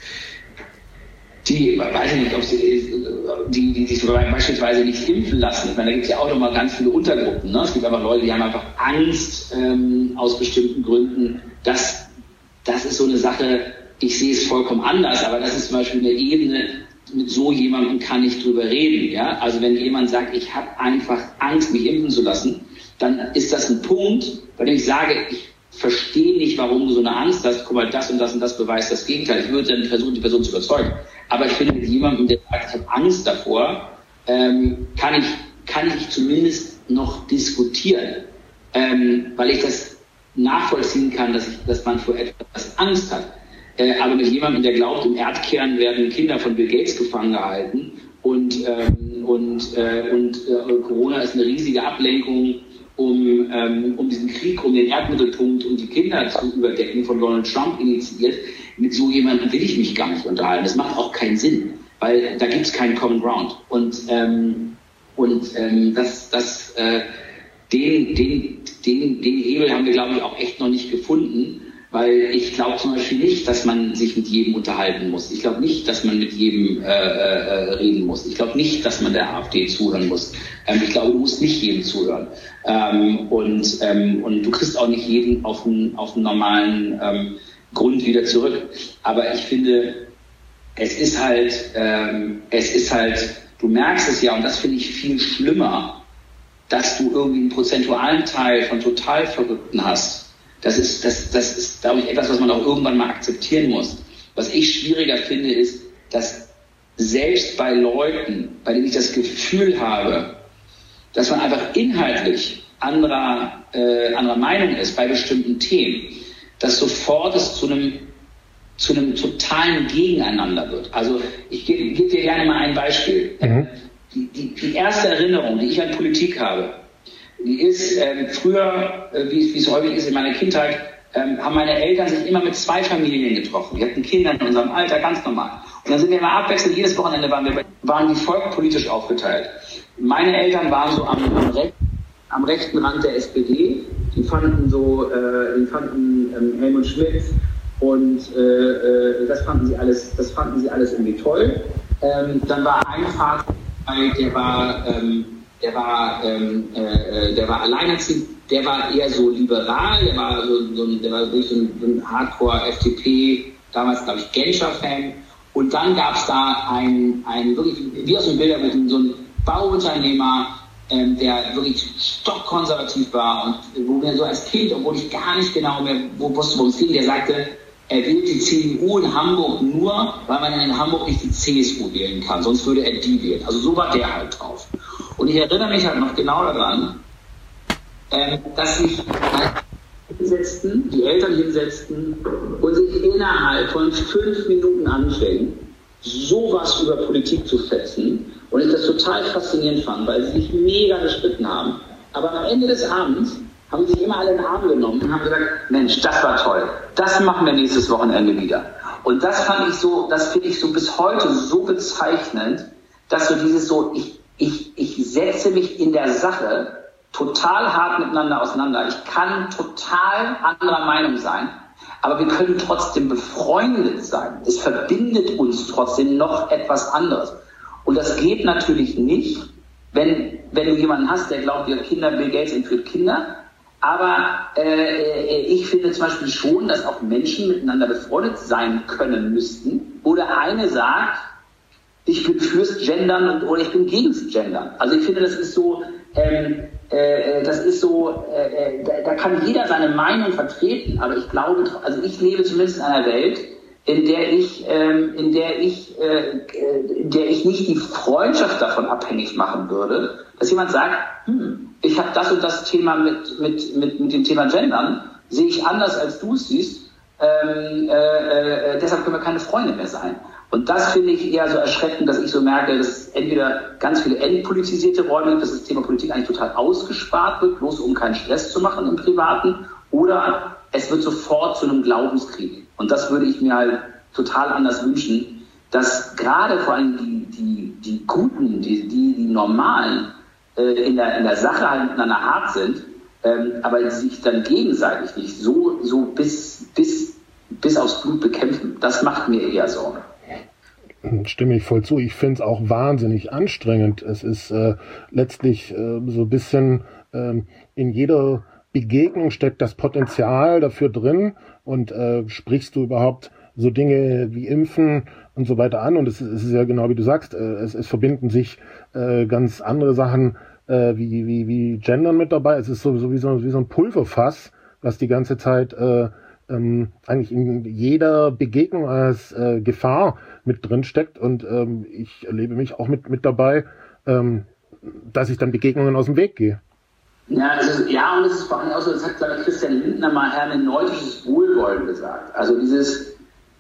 die, weiß ich nicht, ob sie, die, die sich beispielsweise nicht impfen lassen. Ich meine, da gibt es ja auch nochmal ganz viele Untergruppen. Ne? Es gibt einfach Leute, die haben einfach Angst ähm, aus bestimmten Gründen. Das, das ist so eine Sache, ich sehe es vollkommen anders, aber das ist zum Beispiel eine Ebene, mit so jemandem kann ich drüber reden. Ja? Also wenn jemand sagt, ich habe einfach Angst, mich impfen zu lassen, dann ist das ein Punkt, bei dem ich sage, ich verstehe nicht, warum du so eine Angst hast. Guck mal, das und das und das beweist das Gegenteil. Ich würde dann versuchen, die Person zu überzeugen. Aber ich finde, mit jemandem, der sagt, ich habe Angst davor, ähm, kann ich kann ich zumindest noch diskutieren, ähm, weil ich das nachvollziehen kann, dass, ich, dass man vor etwas Angst hat. Äh, aber mit jemandem, der glaubt, im Erdkern werden Kinder von Bill Gates gefangen gehalten und, ähm, und, äh, und äh, Corona ist eine riesige Ablenkung, um, ähm, um diesen Krieg, um den Erdmittelpunkt und die Kinder zu überdecken, von Donald Trump initiiert. Mit so jemandem will ich mich gar nicht unterhalten. Das macht auch keinen Sinn, weil da gibt es keinen Common Ground. Und, ähm, und ähm, das, das, äh, den, den, den, den Hebel haben wir, glaube ich, auch echt noch nicht gefunden, weil ich glaube zum Beispiel nicht, dass man sich mit jedem unterhalten muss. Ich glaube nicht, dass man mit jedem äh, äh, reden muss. Ich glaube nicht, dass man der AfD zuhören muss. Ähm, ich glaube, du musst nicht jedem zuhören. Ähm, und, ähm, und du kriegst auch nicht jeden auf einen, auf einen normalen ähm, Grund wieder zurück. Aber ich finde, es ist halt, ähm, es ist halt, du merkst es ja, und das finde ich viel schlimmer, dass du irgendwie einen prozentualen Teil von Totalverrückten hast. Das ist, das, das ist, glaube ich, etwas, was man auch irgendwann mal akzeptieren muss. Was ich schwieriger finde, ist, dass selbst bei Leuten, bei denen ich das Gefühl habe, dass man einfach inhaltlich anderer, äh, anderer Meinung ist bei bestimmten Themen, dass sofort es zu einem, zu einem totalen Gegeneinander wird. Also ich gebe geb dir gerne mal ein Beispiel. Mhm. Die, die, die erste Erinnerung, die ich an Politik habe, die ist ähm, früher, äh, wie es häufig ist in meiner Kindheit, ähm, haben meine Eltern sich immer mit zwei Familien getroffen. Die hatten Kinder in unserem Alter, ganz normal. Und dann sind wir immer abwechselnd, jedes Wochenende waren wir, waren die volkspolitisch aufgeteilt. Meine Eltern waren so am, am, Rech, am rechten Rand der S P D. Die fanden so, äh, die fanden ähm, Helmut Schmidt und äh, äh, das fanden sie alles, das fanden sie alles irgendwie toll. Ähm, dann war ein Vater, der war ähm, Der war, ähm, äh, der war alleinerziehend, der war eher so liberal, der war so, so ein, der war wirklich so ein, so ein Hardcore-F D P, damals glaube ich Genscher-Fan. Und dann gab es da einen, einen wirklich, wie aus dem Bilderbuch, so einen Bauunternehmer, ähm, der wirklich stockkonservativ war und wo mir so als Kind, obwohl ich gar nicht genau mehr wusste, worum es ging, der sagte, er wählt die C D U in Hamburg nur, weil man in Hamburg nicht die C S U wählen kann, sonst würde er die wählen. Also so war der halt drauf. Und ich erinnere mich halt noch genau daran, ähm, dass sich hinsetzten, die Eltern hinsetzten und sich innerhalb von fünf Minuten anfingen, sowas über Politik zu fetzen. Und ich das total faszinierend fand, weil sie sich mega gestritten haben. Aber am Ende des Abends haben sich immer alle in den Arm genommen und haben gesagt, Mensch, das war toll, das machen wir nächstes Wochenende wieder. Und das fand ich so, das finde ich so bis heute so bezeichnend, dass so dieses so, ich, ich, ich setze mich in der Sache total hart miteinander auseinander. Ich kann total anderer Meinung sein, aber wir können trotzdem befreundet sein. Es verbindet uns trotzdem noch etwas anderes. Und das geht natürlich nicht, wenn, wenn du jemanden hast, der glaubt, wir Kinder, Bill Gates entführt Kinder. Aber äh, ich finde zum Beispiel schon, dass auch Menschen miteinander befreundet sein können müssten. Oder eine sagt, ich bin fürs Gendern und, oder ich bin gegens Gendern. Also ich finde, das ist so, ähm, äh, das ist so, äh, da, da kann jeder seine Meinung vertreten. Aber ich glaube, also ich lebe zumindest in einer Welt, in der ich, ähm, in der ich, äh, in der ich nicht die Freundschaft davon abhängig machen würde, dass jemand sagt, hm, ich habe das und das Thema mit, mit, mit, mit dem Thema Gendern, sehe ich anders als du es siehst, ähm, äh, äh, deshalb können wir keine Freunde mehr sein. Und das finde ich eher so erschreckend, dass ich so merke, dass entweder ganz viele entpolitisierte Räume gibt, dass das Thema Politik eigentlich total ausgespart wird, bloß um keinen Stress zu machen im Privaten, oder es wird sofort zu einem Glaubenskrieg. Und das würde ich mir halt total anders wünschen, dass gerade vor allem die, die, die Guten, die, die, die Normalen äh, in, der, in der Sache halt miteinander hart sind, ähm, aber sich dann gegenseitig nicht so, so bis, bis, bis aufs Blut bekämpfen. Das macht mir eher Sorge. Stimme ich voll zu. Ich finde es auch wahnsinnig anstrengend. Es ist äh, letztlich äh, so ein bisschen äh, in jeder Begegnung steckt das Potenzial dafür drin, und äh, sprichst du überhaupt so Dinge wie Impfen und so weiter an, und es ist, es ist ja genau wie du sagst, äh, es, es verbinden sich äh, ganz andere Sachen äh, wie, wie, wie Gendern mit dabei. Es ist so, so, wie, so wie so ein Pulverfass, was die ganze Zeit äh, ähm, eigentlich in jeder Begegnung als äh, Gefahr mit drin steckt, und ähm, ich erlebe mich auch mit, mit dabei, ähm, dass ich dann Begegnungen aus dem Weg gehe. Ja, also, ja, und es ist vor allem auch so, das hat, glaube ich, Christian Lindner mal hermeneutisches Wohlwollen gesagt. Also dieses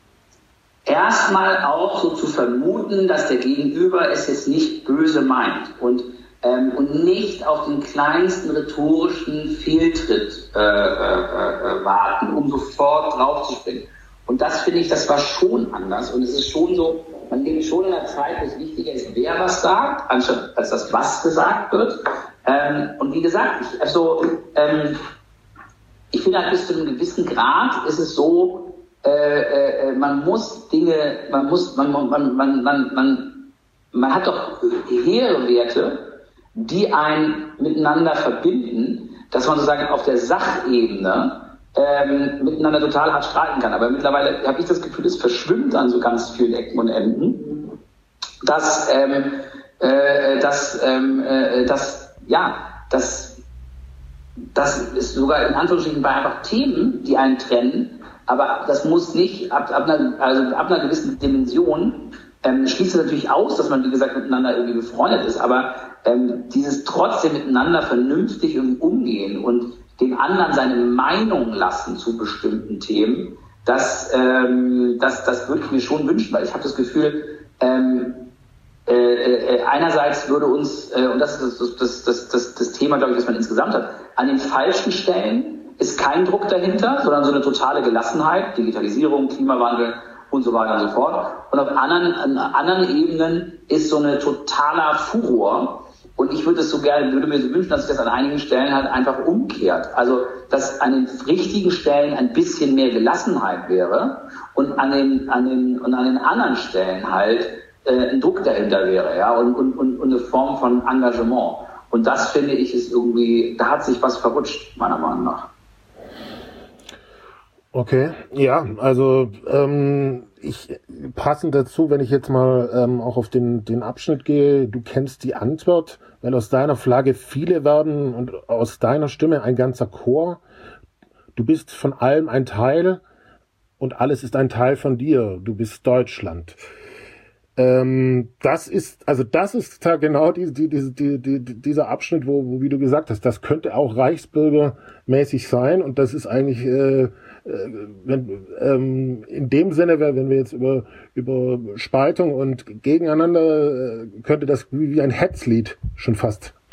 erstmal auch so zu vermuten, dass der Gegenüber es jetzt nicht böse meint und, ähm, und nicht auf den kleinsten rhetorischen Fehltritt äh, äh, äh, warten, um sofort draufzuspringen. Und das finde ich, das war schon anders. Und es ist schon so, man lebt schon in einer Zeit, wo es wichtiger ist, wer was sagt, anstatt als das, was gesagt wird. Ähm, und wie gesagt, ich, also, ähm, ich finde halt bis zu einem gewissen Grad ist es so, äh, äh, man muss Dinge, man muss, man, man, man, man, man, man hat doch hehre Werte, die einen miteinander verbinden, dass man sozusagen auf der Sachebene ähm, miteinander total hart streiten kann. Aber mittlerweile habe ich das Gefühl, es verschwimmt an so ganz vielen Ecken und Enden, dass, ähm, äh, dass, ähm, äh, dass ja, das, das ist sogar in Anführungsstrichen bei einfach Themen, die einen trennen, aber das muss nicht, ab, ab, einer, also ab einer gewissen Dimension ähm, schließt es natürlich aus, dass man, wie gesagt, miteinander irgendwie befreundet ist, aber ähm, dieses trotzdem miteinander vernünftig irgendwie umgehen und dem anderen seine Meinung lassen zu bestimmten Themen, das, ähm, das, das würde ich mir schon wünschen, weil ich habe das Gefühl, ähm, Äh, äh, einerseits würde uns, äh, und das ist das, das, das, das, das Thema, glaube ich, das man insgesamt hat, an den falschen Stellen ist kein Druck dahinter, sondern so eine totale Gelassenheit, Digitalisierung, Klimawandel und so weiter und so fort. Und auf anderen, an anderen Ebenen ist so eine totaler Furor. Und ich würde es so gerne, würde mir so wünschen, dass sich das an einigen Stellen halt einfach umkehrt. Also, dass an den richtigen Stellen ein bisschen mehr Gelassenheit wäre und an den, an den, und an den anderen Stellen halt ein Druck dahinter wäre, ja, und, und, und eine Form von Engagement. Und das, finde ich, ist irgendwie, da hat sich was verrutscht, meiner Meinung nach. Okay, ja, also ähm, ich passend dazu, wenn ich jetzt mal ähm, auch auf den, den Abschnitt gehe, du kennst die Antwort, weil aus deiner Flagge viele werden und aus deiner Stimme ein ganzer Chor. Du bist von allem ein Teil und alles ist ein Teil von dir. Du bist Deutschland. Ähm, das ist, also das ist da genau die, die, die, die, die, dieser Abschnitt, wo, wo, wie du gesagt hast, das könnte auch reichsbürgermäßig sein, und das ist eigentlich, äh, äh, wenn, ähm, in dem Sinne, wenn wir jetzt über, über Spaltung und Gegeneinander, äh, könnte das wie, wie ein Hetzlied schon fast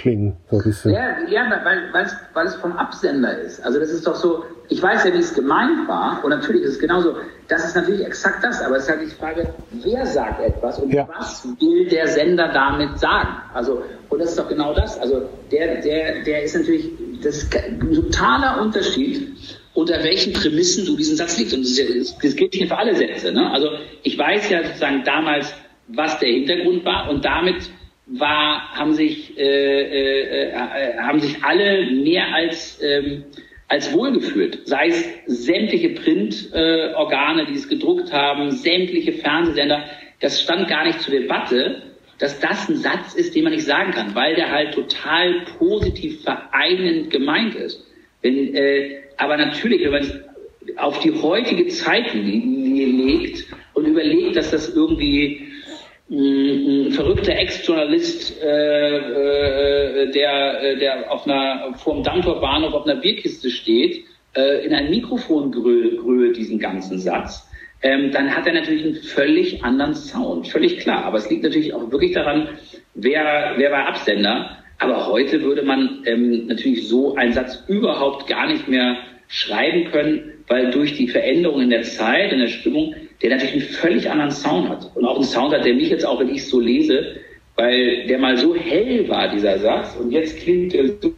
klingen, so ein bisschen. Ja, ja weil, weil, es, weil es vom Absender ist. Also das ist doch so, ich weiß ja, wie es gemeint war, und natürlich ist es genauso, das ist natürlich exakt das, aber es ist halt die Frage, wer sagt etwas und ja. was will der Sender damit sagen? Also, und das ist doch genau das. Also der, der, der ist natürlich, das ist ein totaler Unterschied, unter welchen Prämissen du diesen Satz liegst. Und das, ist, das gilt hier für alle Sätze. Ne? Also ich weiß ja sozusagen damals, was der Hintergrund war, und damit war, haben sich, äh, äh, haben sich alle mehr als, ähm, als wohlgefühlt. Sei es sämtliche Printorgane, äh, die es gedruckt haben, sämtliche Fernsehsender. Das stand gar nicht zur Debatte, dass das ein Satz ist, den man nicht sagen kann, weil der halt total positiv vereinend gemeint ist. Wenn, äh, aber natürlich, wenn man es auf die heutige Zeit legt und überlegt, dass das irgendwie ein verrückter Ex-Journalist, äh, äh, der, der auf einer, vor dem Dammtorbahnhof auf einer Bierkiste steht, äh, in ein Mikrofon grölt, grölt diesen ganzen Satz, ähm, dann hat er natürlich einen völlig anderen Sound, völlig klar. Aber es liegt natürlich auch wirklich daran, wer, wer war Absender. Aber heute würde man ähm, natürlich so einen Satz überhaupt gar nicht mehr schreiben können, weil durch die Veränderung in der Zeit, in der Stimmung, der natürlich einen völlig anderen Sound hat. Und auch einen Sound hat, der mich jetzt auch, wenn ich es so lese, weil der mal so hell war, dieser Satz, und jetzt klingt er so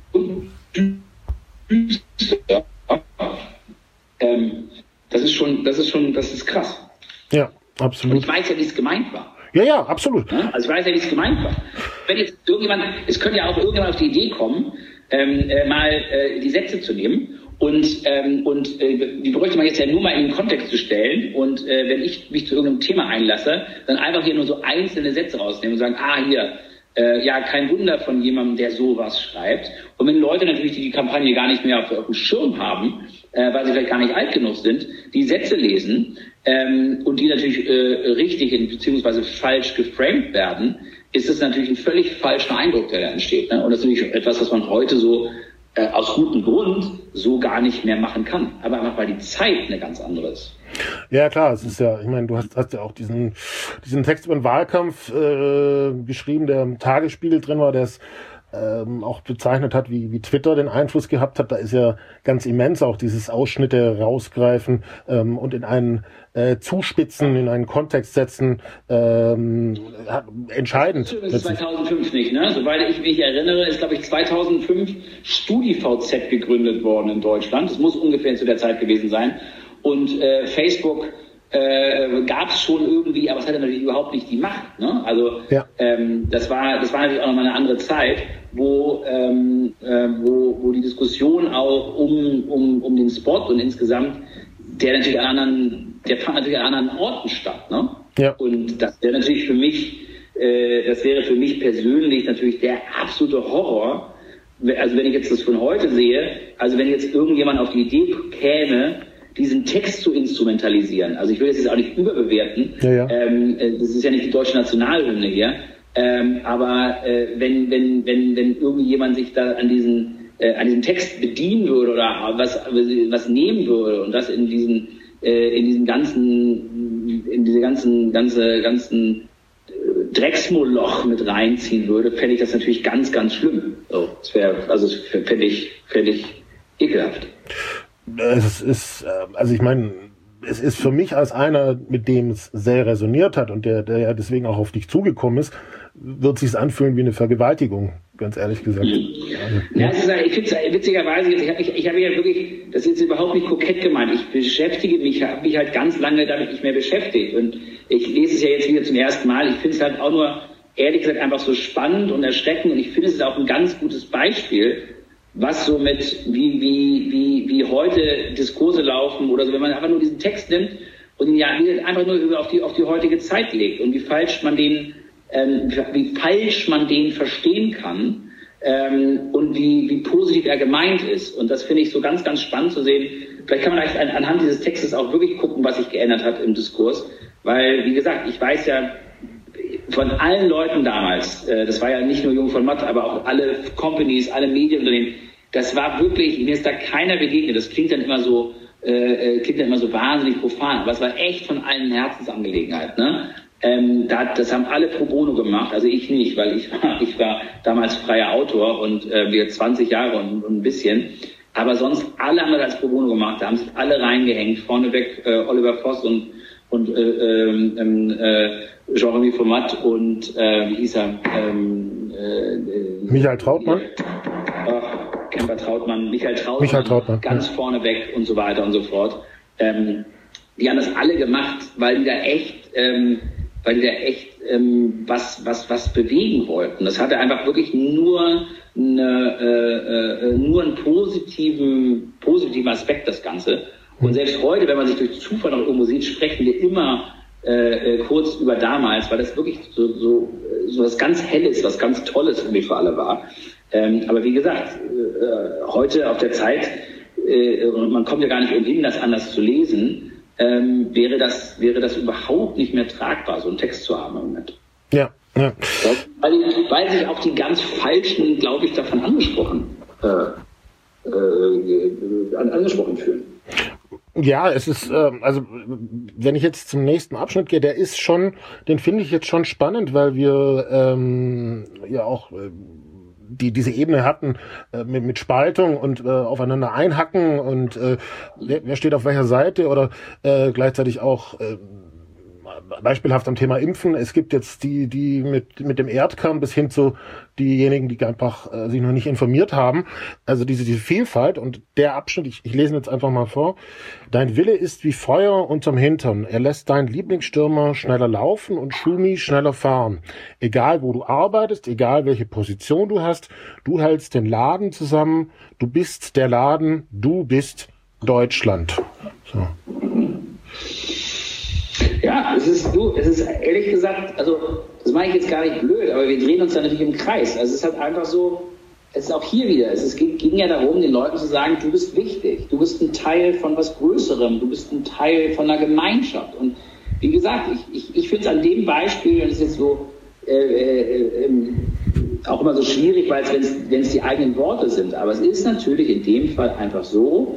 düster. Ähm, das ist schon, das ist schon, das ist krass. Ja, absolut. Und ich weiß ja, wie es gemeint war. Ja, ja, absolut. Ja, also ich weiß ja, wie es gemeint war. Wenn jetzt irgendjemand, es könnte ja auch irgendjemand auf die Idee kommen, ähm, äh, mal äh, die Sätze zu nehmen. Und, ähm, und äh, die bräuchte man jetzt ja nur mal in den Kontext zu stellen. Und äh, wenn ich mich zu irgendeinem Thema einlasse, dann einfach hier nur so einzelne Sätze rausnehmen und sagen, ah, hier, äh, ja, kein Wunder von jemandem, der sowas schreibt. Und wenn Leute natürlich, die die Kampagne gar nicht mehr auf, auf dem Schirm haben, äh, weil sie vielleicht gar nicht alt genug sind, die Sätze lesen ähm, und die natürlich äh, richtig bzw. falsch geframed werden, ist es natürlich ein völlig falscher Eindruck, der da entsteht. Ne? Und das ist natürlich etwas, was man heute so Äh, aus gutem Grund so gar nicht mehr machen kann. Aber einfach, weil die Zeit eine ganz andere ist. Ja, klar, es ist ja, ich meine, du hast, hast ja auch diesen, diesen Text über den Wahlkampf äh, geschrieben, der im Tagesspiegel drin war, der es ähm, auch bezeichnet hat, wie, wie Twitter den Einfluss gehabt hat. Da ist ja ganz immens auch dieses Ausschnitte rausgreifen ähm, und in einen äh, Zuspitzen, in einen Kontext setzen, ähm, entscheidend. Das ist zweitausendfünf nicht, ne? Soweit ich mich erinnere, ist, glaube ich, zweitausendfünf StudiVZ gegründet worden in Deutschland. Das muss ungefähr zu der Zeit gewesen sein. Und äh, Facebook äh, gab es schon irgendwie, aber es hatte natürlich überhaupt nicht die Macht. Ne? Also ja. ähm, das war das war natürlich auch nochmal eine andere Zeit, wo ähm, äh, wo, wo die Diskussion auch um um um den Spot und insgesamt, der natürlich an anderen, der fand natürlich an anderen Orten statt. Ne? Ja. Und das wäre natürlich für mich, äh, das wäre für mich persönlich natürlich der absolute Horror. Also wenn ich jetzt das von heute sehe, also wenn jetzt irgendjemand auf die Idee käme, diesen Text zu instrumentalisieren. Also ich will das jetzt auch nicht überbewerten. Ja, ja. Ähm, das ist ja nicht die deutsche Nationalhymne hier. Ähm, aber äh, wenn, wenn, wenn, wenn irgendjemand sich da an diesen, äh, an diesem Text bedienen würde oder was, was nehmen würde und das in diesen, äh, in diesen ganzen, in diese ganzen, ganze, ganzen Drecksmoloch mit reinziehen würde, fände ich das natürlich ganz, ganz schlimm. So, das wäre, also fände ich, fände ich ekelhaft. Es ist, also ich meine, es ist für mich als einer, mit dem es sehr resoniert hat und der, der ja deswegen auch auf dich zugekommen ist, wird sich's anfühlen wie eine Vergewaltigung, ganz ehrlich gesagt. Mhm. Ja, es ist, ich finde es witzigerweise, ich habe ich, ich hab ja wirklich, das ist jetzt überhaupt nicht kokett gemeint, ich beschäftige mich, habe mich halt ganz lange damit nicht mehr beschäftigt und ich lese es ja jetzt wieder zum ersten Mal, ich finde es halt auch nur, ehrlich gesagt, einfach so spannend und erschreckend und ich finde es ist auch ein ganz gutes Beispiel, was so mit, wie, wie, wie, wie heute Diskurse laufen oder so, wenn man einfach nur diesen Text nimmt und ihn ja einfach nur auf die, auf die heutige Zeit legt und wie falsch man den, ähm, wie falsch man den verstehen kann, ähm, und wie, wie positiv er gemeint ist. Und das finde ich so ganz, ganz spannend zu sehen. Vielleicht kann man an, anhand dieses Textes auch wirklich gucken, was sich geändert hat im Diskurs, weil, wie gesagt, ich weiß ja, von allen Leuten damals, äh, das war ja nicht nur Jung von Matt, aber auch alle Companies, alle Medienunternehmen, das war wirklich, mir ist da keiner begegnet, das klingt dann immer so, äh, klingt dann immer so wahnsinnig profan, aber es war echt von allen Herzensangelegenheit, ne? Ähm, da, das haben alle pro bono gemacht, also ich nicht, weil ich war, ich war damals freier Autor und äh, wir zwanzig Jahre und, und ein bisschen. Aber sonst alle haben das als pro bono gemacht, da haben sich alle reingehängt. Vorneweg äh, Oliver Voss und, und äh, ähm, äh, Jeremy Format und äh, wie hieß er? Ähm, äh, Michael Trautmann. Ach, Kemper Trautmann, Michael Trautmann, Michael Trautmann ganz ja. vorneweg und so weiter und so fort. Ähm, die haben das alle gemacht, weil die da echt, ähm, weil die da echt ähm, was, was, was bewegen wollten. Das hatte einfach wirklich nur eine, äh, äh, nur einen positiven, positiven Aspekt, das Ganze. Und selbst heute, wenn man sich durch Zufall noch irgendwo sieht, sprechen wir immer äh, kurz über damals, weil das wirklich so, so, so was ganz Helles, was ganz Tolles irgendwie für alle war. Ähm, aber wie gesagt, äh, heute auf der Zeit, äh, und man kommt ja gar nicht umhin, das anders zu lesen, ähm, wäre das, wäre das überhaupt nicht mehr tragbar, so einen Text zu haben im Moment. Ja, ja. Weil, weil sich auch die ganz Falschen, glaube ich, davon angesprochen, äh, äh, angesprochen fühlen. Ja, es ist, äh, also wenn ich jetzt zum nächsten Abschnitt gehe, der ist schon, den finde ich jetzt schon spannend, weil wir ähm, ja auch äh, die diese Ebene hatten äh, mit, mit Spaltung und äh, aufeinander einhacken und äh, wer, wer steht auf welcher Seite oder äh, gleichzeitig auch äh, beispielhaft am Thema Impfen. Es gibt jetzt die, die mit, mit dem Erdkern bis hin zu diejenigen, die einfach äh, sich noch nicht informiert haben. Also diese, diese Vielfalt und der Abschnitt, ich, ich lese ihn jetzt einfach mal vor. Dein Wille ist wie Feuer unterm Hintern. Er lässt deinen Lieblingsstürmer schneller laufen und Schumi schneller fahren. Egal wo du arbeitest, egal welche Position du hast, du hältst den Laden zusammen. Du bist der Laden, du bist Deutschland. So. Ja, es ist, du, es ist ehrlich gesagt, also das meine ich jetzt gar nicht blöd, aber wir drehen uns da natürlich im Kreis. Also es ist halt einfach so, es ist auch hier wieder, es ist, ging ja darum, den Leuten zu sagen, du bist wichtig, du bist ein Teil von was Größerem, du bist ein Teil von einer Gemeinschaft. Und wie gesagt, ich, ich, ich finde es an dem Beispiel, und es ist jetzt so äh, äh, äh, auch immer so schwierig, weil es, wenn es die eigenen Worte sind, aber es ist natürlich in dem Fall einfach so,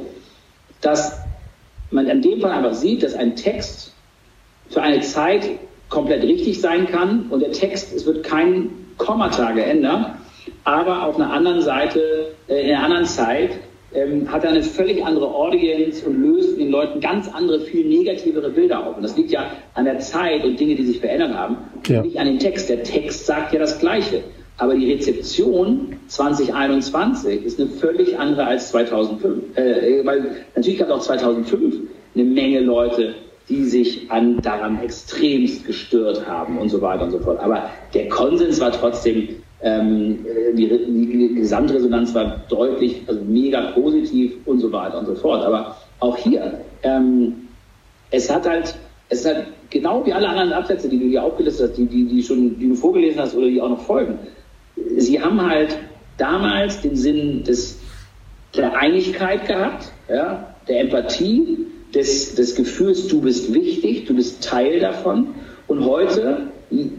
dass man in dem Fall einfach sieht, dass ein Text für eine Zeit komplett richtig sein kann und der Text, es wird kein Kommata geändert, aber auf einer anderen Seite, äh, in einer anderen Zeit ähm, hat er eine völlig andere Audience und löst den Leuten ganz andere, viel negativere Bilder auf. Und das liegt ja an der Zeit und Dinge, die sich verändert haben, ja. Nicht an den Text. Der Text sagt ja das Gleiche. Aber die Rezeption zwanzig einundzwanzig ist eine völlig andere als zweitausendfünf. Äh, weil natürlich gab es auch zweitausendfünf eine Menge Leute, die sich an, daran extremst gestört haben und so weiter und so fort. Aber der Konsens war trotzdem, ähm, die, die Gesamtresonanz war deutlich, also mega positiv und so weiter und so fort. Aber auch hier, ähm, es hat halt, es ist halt genau wie alle anderen Absätze, die du hier aufgelistet hast, die, die, die schon, die du vorgelesen hast oder die auch noch folgen. Sie haben halt damals den Sinn des, der Einigkeit gehabt, ja, der Empathie, Des, des Gefühls, du bist wichtig, du bist Teil davon. Und heute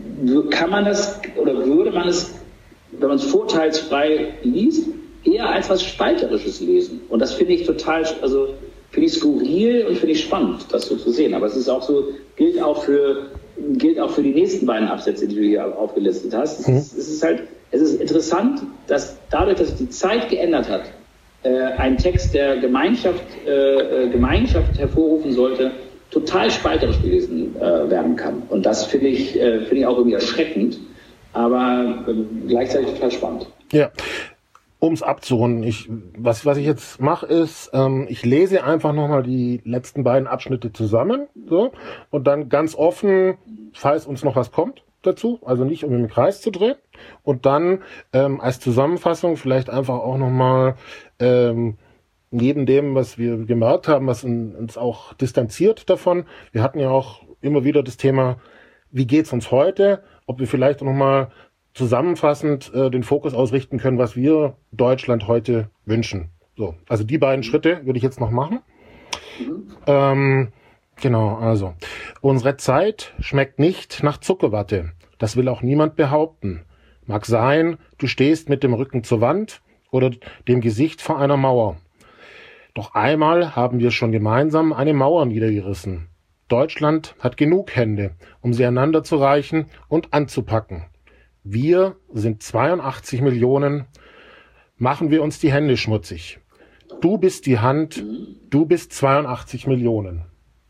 kann man das oder würde man es, wenn man es vorteilsfrei liest, eher als was Spalterisches lesen. Und das finde ich total, also finde ich skurril und finde ich spannend, das so zu sehen. Aber es ist auch so, gilt auch für, gilt auch für die nächsten beiden Absätze, die du hier aufgelistet hast. Mhm. Es, ist, es ist halt, es ist interessant, dass dadurch, dass sich die Zeit geändert hat, ein Text, der Gemeinschaft, äh, Gemeinschaft hervorrufen sollte, total spalterisch gelesen äh, werden kann. Und das finde ich, äh, finde ich auch irgendwie erschreckend, aber äh, gleichzeitig total spannend. Ja, um es abzurunden, ich, was, was ich jetzt mache, ist, ähm, ich lese einfach nochmal die letzten beiden Abschnitte zusammen, so, und dann ganz offen, falls uns noch was kommt dazu, also nicht um im Kreis zu drehen, und dann ähm, als Zusammenfassung vielleicht einfach auch nochmal ähm, neben dem, was wir gemerkt haben, was uns auch distanziert davon, wir hatten ja auch immer wieder das Thema, wie geht's uns heute, ob wir vielleicht nochmal zusammenfassend äh, den Fokus ausrichten können, was wir Deutschland heute wünschen. So, also die beiden Schritte würde ich jetzt noch machen. Mhm. Ähm, Genau, also. Unsere Zeit schmeckt nicht nach Zuckerwatte. Das will auch niemand behaupten. Mag sein, du stehst mit dem Rücken zur Wand oder dem Gesicht vor einer Mauer. Doch einmal haben wir schon gemeinsam eine Mauer niedergerissen. Deutschland hat genug Hände, um sie einander zu reichen und anzupacken. Wir sind zweiundachtzig Millionen, machen wir uns die Hände schmutzig. Du bist die Hand, du bist zweiundachtzig Millionen.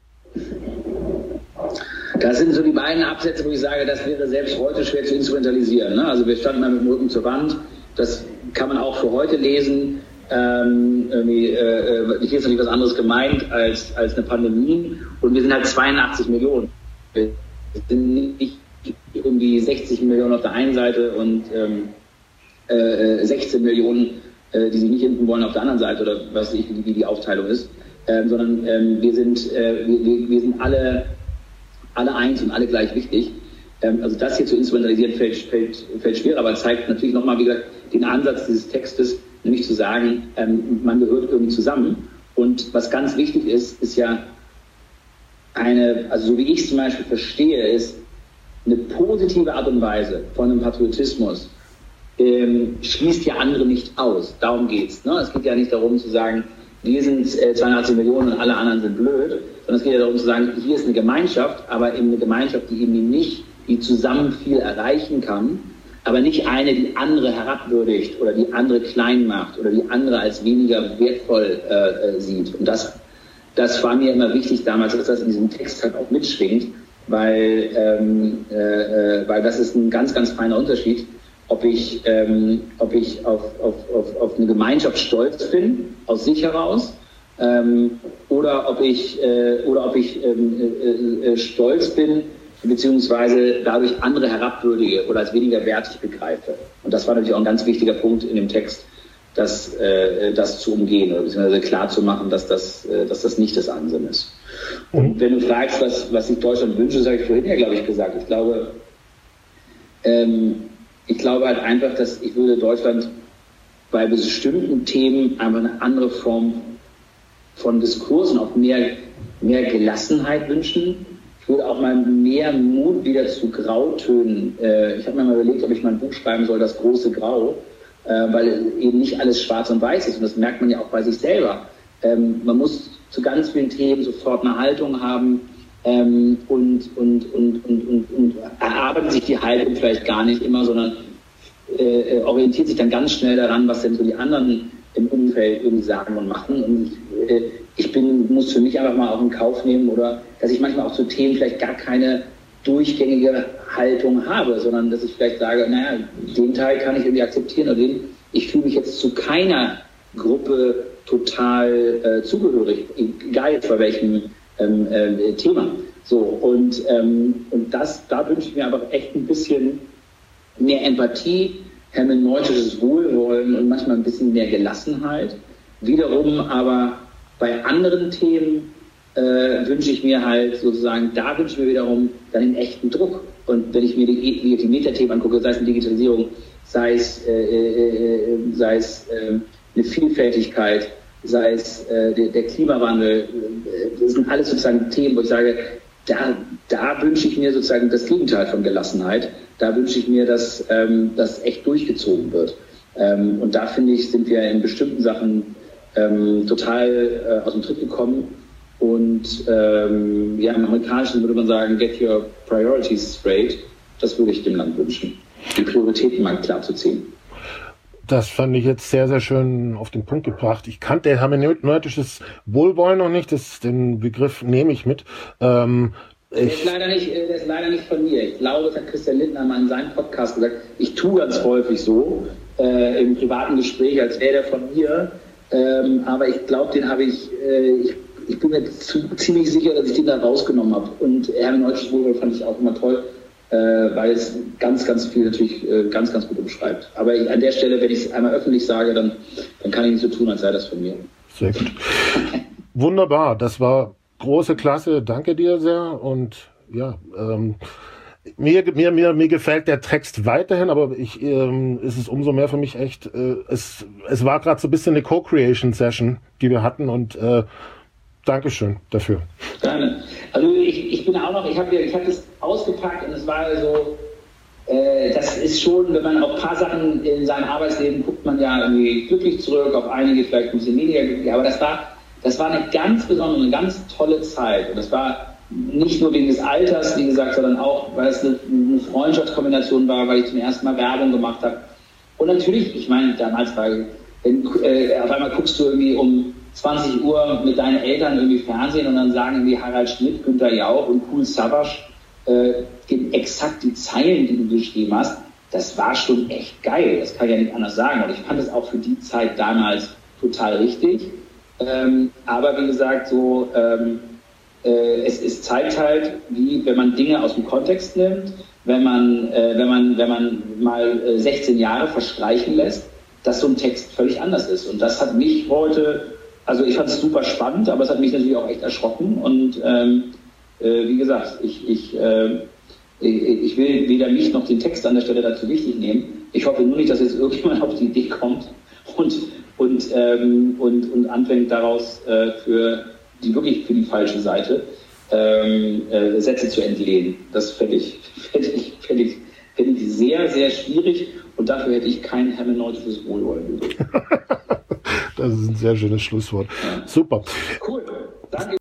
Das sind so die beiden Absätze, wo ich sage, das wäre selbst heute schwer zu instrumentalisieren. Ne? Also wir standen mal mit dem Rücken zur Wand, das kann man auch für heute lesen. Ähm, irgendwie, äh, hier ist natürlich was anderes gemeint als, als eine Pandemie und wir sind halt zweiundachtzig Millionen. Wir sind nicht irgendwie sechzig Millionen auf der einen Seite und ähm, äh, sechzehn Millionen, äh, die sich nicht impfen wollen auf der anderen Seite oder was weiß ich, wie die Aufteilung ist, ähm, sondern ähm, wir sind äh, wir, wir sind alle alle eins und alle gleich wichtig. Ähm, also das hier zu instrumentalisieren fällt, fällt, fällt schwer, aber zeigt natürlich nochmal, wie gesagt, den Ansatz dieses Textes, nämlich zu sagen, ähm, man gehört irgendwie zusammen. Und was ganz wichtig ist, ist ja eine, also so wie ich es zum Beispiel verstehe, ist eine positive Art und Weise von einem Patriotismus ähm, schließt ja andere nicht aus. Darum geht's. Ne? Es geht ja nicht darum zu sagen, wir sind äh, zweiundachtzig Millionen und alle anderen sind blöd, sondern es geht ja darum zu sagen, hier ist eine Gemeinschaft, aber eben eine Gemeinschaft, die eben nicht, die zusammen viel erreichen kann, aber nicht eine, die andere herabwürdigt oder die andere klein macht oder die andere als weniger wertvoll äh, sieht. Und das, das war mir immer wichtig damals, dass das in diesem Text halt auch mitschwingt, weil, ähm, äh, weil das ist ein ganz, ganz feiner Unterschied, ob ich, ähm, ob ich auf, auf, auf, auf eine Gemeinschaft stolz bin, aus sich heraus, ähm, oder ob ich, äh, oder ob ich ähm, äh, äh, stolz bin, beziehungsweise dadurch andere herabwürdige oder als weniger wertig begreife. Und das war natürlich auch ein ganz wichtiger Punkt in dem Text, das, äh, das zu umgehen oder beziehungsweise klar zu machen, dass das, äh, dass das nicht das Ansinnen ist. Und wenn du fragst, was, was sich Deutschland wünscht, das habe ich vorhin ja, glaube ich, gesagt. Ich glaube, ähm, ich glaube halt einfach, dass ich würde Deutschland bei bestimmten Themen einfach eine andere Form von Diskurs und auch mehr, mehr Gelassenheit wünschen. Ich würde auch mal mehr Mut wieder zu Grautönen. Äh, ich habe mir mal überlegt, ob ich mal ein Buch schreiben soll, das große Grau, äh, weil eben nicht alles schwarz und weiß ist. Und das merkt man ja auch bei sich selber. Ähm, man muss zu ganz vielen Themen sofort eine Haltung haben ähm, und, und, und, und, und, und erarbeitet sich die Haltung vielleicht gar nicht immer, sondern äh, orientiert sich dann ganz schnell daran, was denn so die anderen im Umfeld irgendwie sagen und machen. Und äh, ich bin, muss für mich einfach mal auch in Kauf nehmen oder dass ich manchmal auch zu Themen vielleicht gar keine durchgängige Haltung habe, sondern dass ich vielleicht sage, naja, den Teil kann ich irgendwie akzeptieren oder den, ich fühle mich jetzt zu keiner Gruppe total äh, zugehörig, egal jetzt bei welchem ähm, äh, Thema. So, und, ähm, und das, da wünsche ich mir einfach echt ein bisschen mehr Empathie, hermeneutisches Wohlwollen und manchmal ein bisschen mehr Gelassenheit. Wiederum aber bei anderen Themen äh, wünsche ich mir halt sozusagen, da wünsche ich mir wiederum dann den echten Druck. Und wenn ich mir die, die Metathemen angucke, sei es eine Digitalisierung, sei es, äh, äh, sei es äh, eine Vielfältigkeit, sei es äh, der, der Klimawandel, äh, das sind alles sozusagen Themen, wo ich sage, da, da wünsche ich mir sozusagen das Gegenteil von Gelassenheit. Da wünsche ich mir, dass ähm, das echt durchgezogen wird. Ähm, und da finde ich, sind wir in bestimmten Sachen ähm, total äh, aus dem Tritt gekommen. Und ähm, ja, im Amerikanischen würde man sagen, get your priorities straight. Das würde ich dem Land wünschen, die Prioritäten mal klar zu ziehen. Das fand ich jetzt sehr, sehr schön auf den Punkt gebracht. Ich kannte hermeneutisches Wohlwollen noch nicht, das, den Begriff nehme ich mit. Ähm, der, ist leider nicht, der ist leider nicht von mir. Ich glaube, das hat Christian Lindner mal in seinem Podcast gesagt. Ich tue ganz häufig so, äh, im privaten Gespräch, als wäre der von mir. Ähm, aber ich glaube, den habe ich, äh, ich, ich bin mir zu, ziemlich sicher, dass ich den da rausgenommen habe. Und hermeneutisches Wohlwollen fand ich auch immer toll. Äh, weil es ganz, ganz viel natürlich äh, ganz, ganz gut umschreibt. Aber ich, an der Stelle, wenn ich es einmal öffentlich sage, dann, dann kann ich nicht so tun, als sei das von mir. Sehr gut. Wunderbar, das war große Klasse. Danke dir sehr. Und ja, ähm, mir, mir, mir, mir gefällt der Text weiterhin, aber ich, ähm, ist es umso mehr für mich echt, äh, es, es war gerade so ein bisschen eine Co-Creation-Session, die wir hatten und äh, Dankeschön dafür. Gerne. Also ich, ich bin auch noch, ich habe ich hab das ausgepackt und es war so, äh, das ist schon, wenn man auf ein paar Sachen in seinem Arbeitsleben guckt, man ja irgendwie glücklich zurück, auf einige vielleicht ein bisschen weniger glücklich, aber das war, das war eine ganz besondere, eine ganz tolle Zeit und das war nicht nur wegen des Alters, wie gesagt, sondern auch, weil es eine, eine Freundschaftskombination war, weil ich zum ersten Mal Werbung gemacht habe. Und natürlich, ich meine, damals war, wenn, äh, auf einmal guckst du irgendwie um zwanzig Uhr mit deinen Eltern irgendwie Fernsehen und dann sagen irgendwie Harald Schmidt, Günther Jauch und Kool Savas äh, exakt die Zeilen, die du geschrieben hast. Das war schon echt geil, das kann ich ja nicht anders sagen. Und ich fand es auch für die Zeit damals total richtig. Ähm, aber wie gesagt, so ähm, äh, es, es zeigt halt, wie wenn man Dinge aus dem Kontext nimmt, wenn man, äh, wenn man, wenn man mal äh, sechzehn Jahre verstreichen lässt, dass so ein Text völlig anders ist. Und das hat mich heute, also ich fand es super spannend, aber es hat mich natürlich auch echt erschrocken. Und ähm, äh, wie gesagt, ich, ich, äh, ich will weder mich noch den Text an der Stelle dazu wichtig nehmen. Ich hoffe nur nicht, dass jetzt irgendjemand auf die Idee kommt und, und, ähm, und, und anfängt daraus äh, für die wirklich für die falsche Seite ähm, äh, Sätze zu entlehnen. Das fände ich, fänd ich, fänd ich, fänd ich sehr, sehr schwierig und dafür hätte ich kein hermeneutisches Wohlwollen. Das ist ein sehr schönes Schlusswort. Ja. Super. Cool. Danke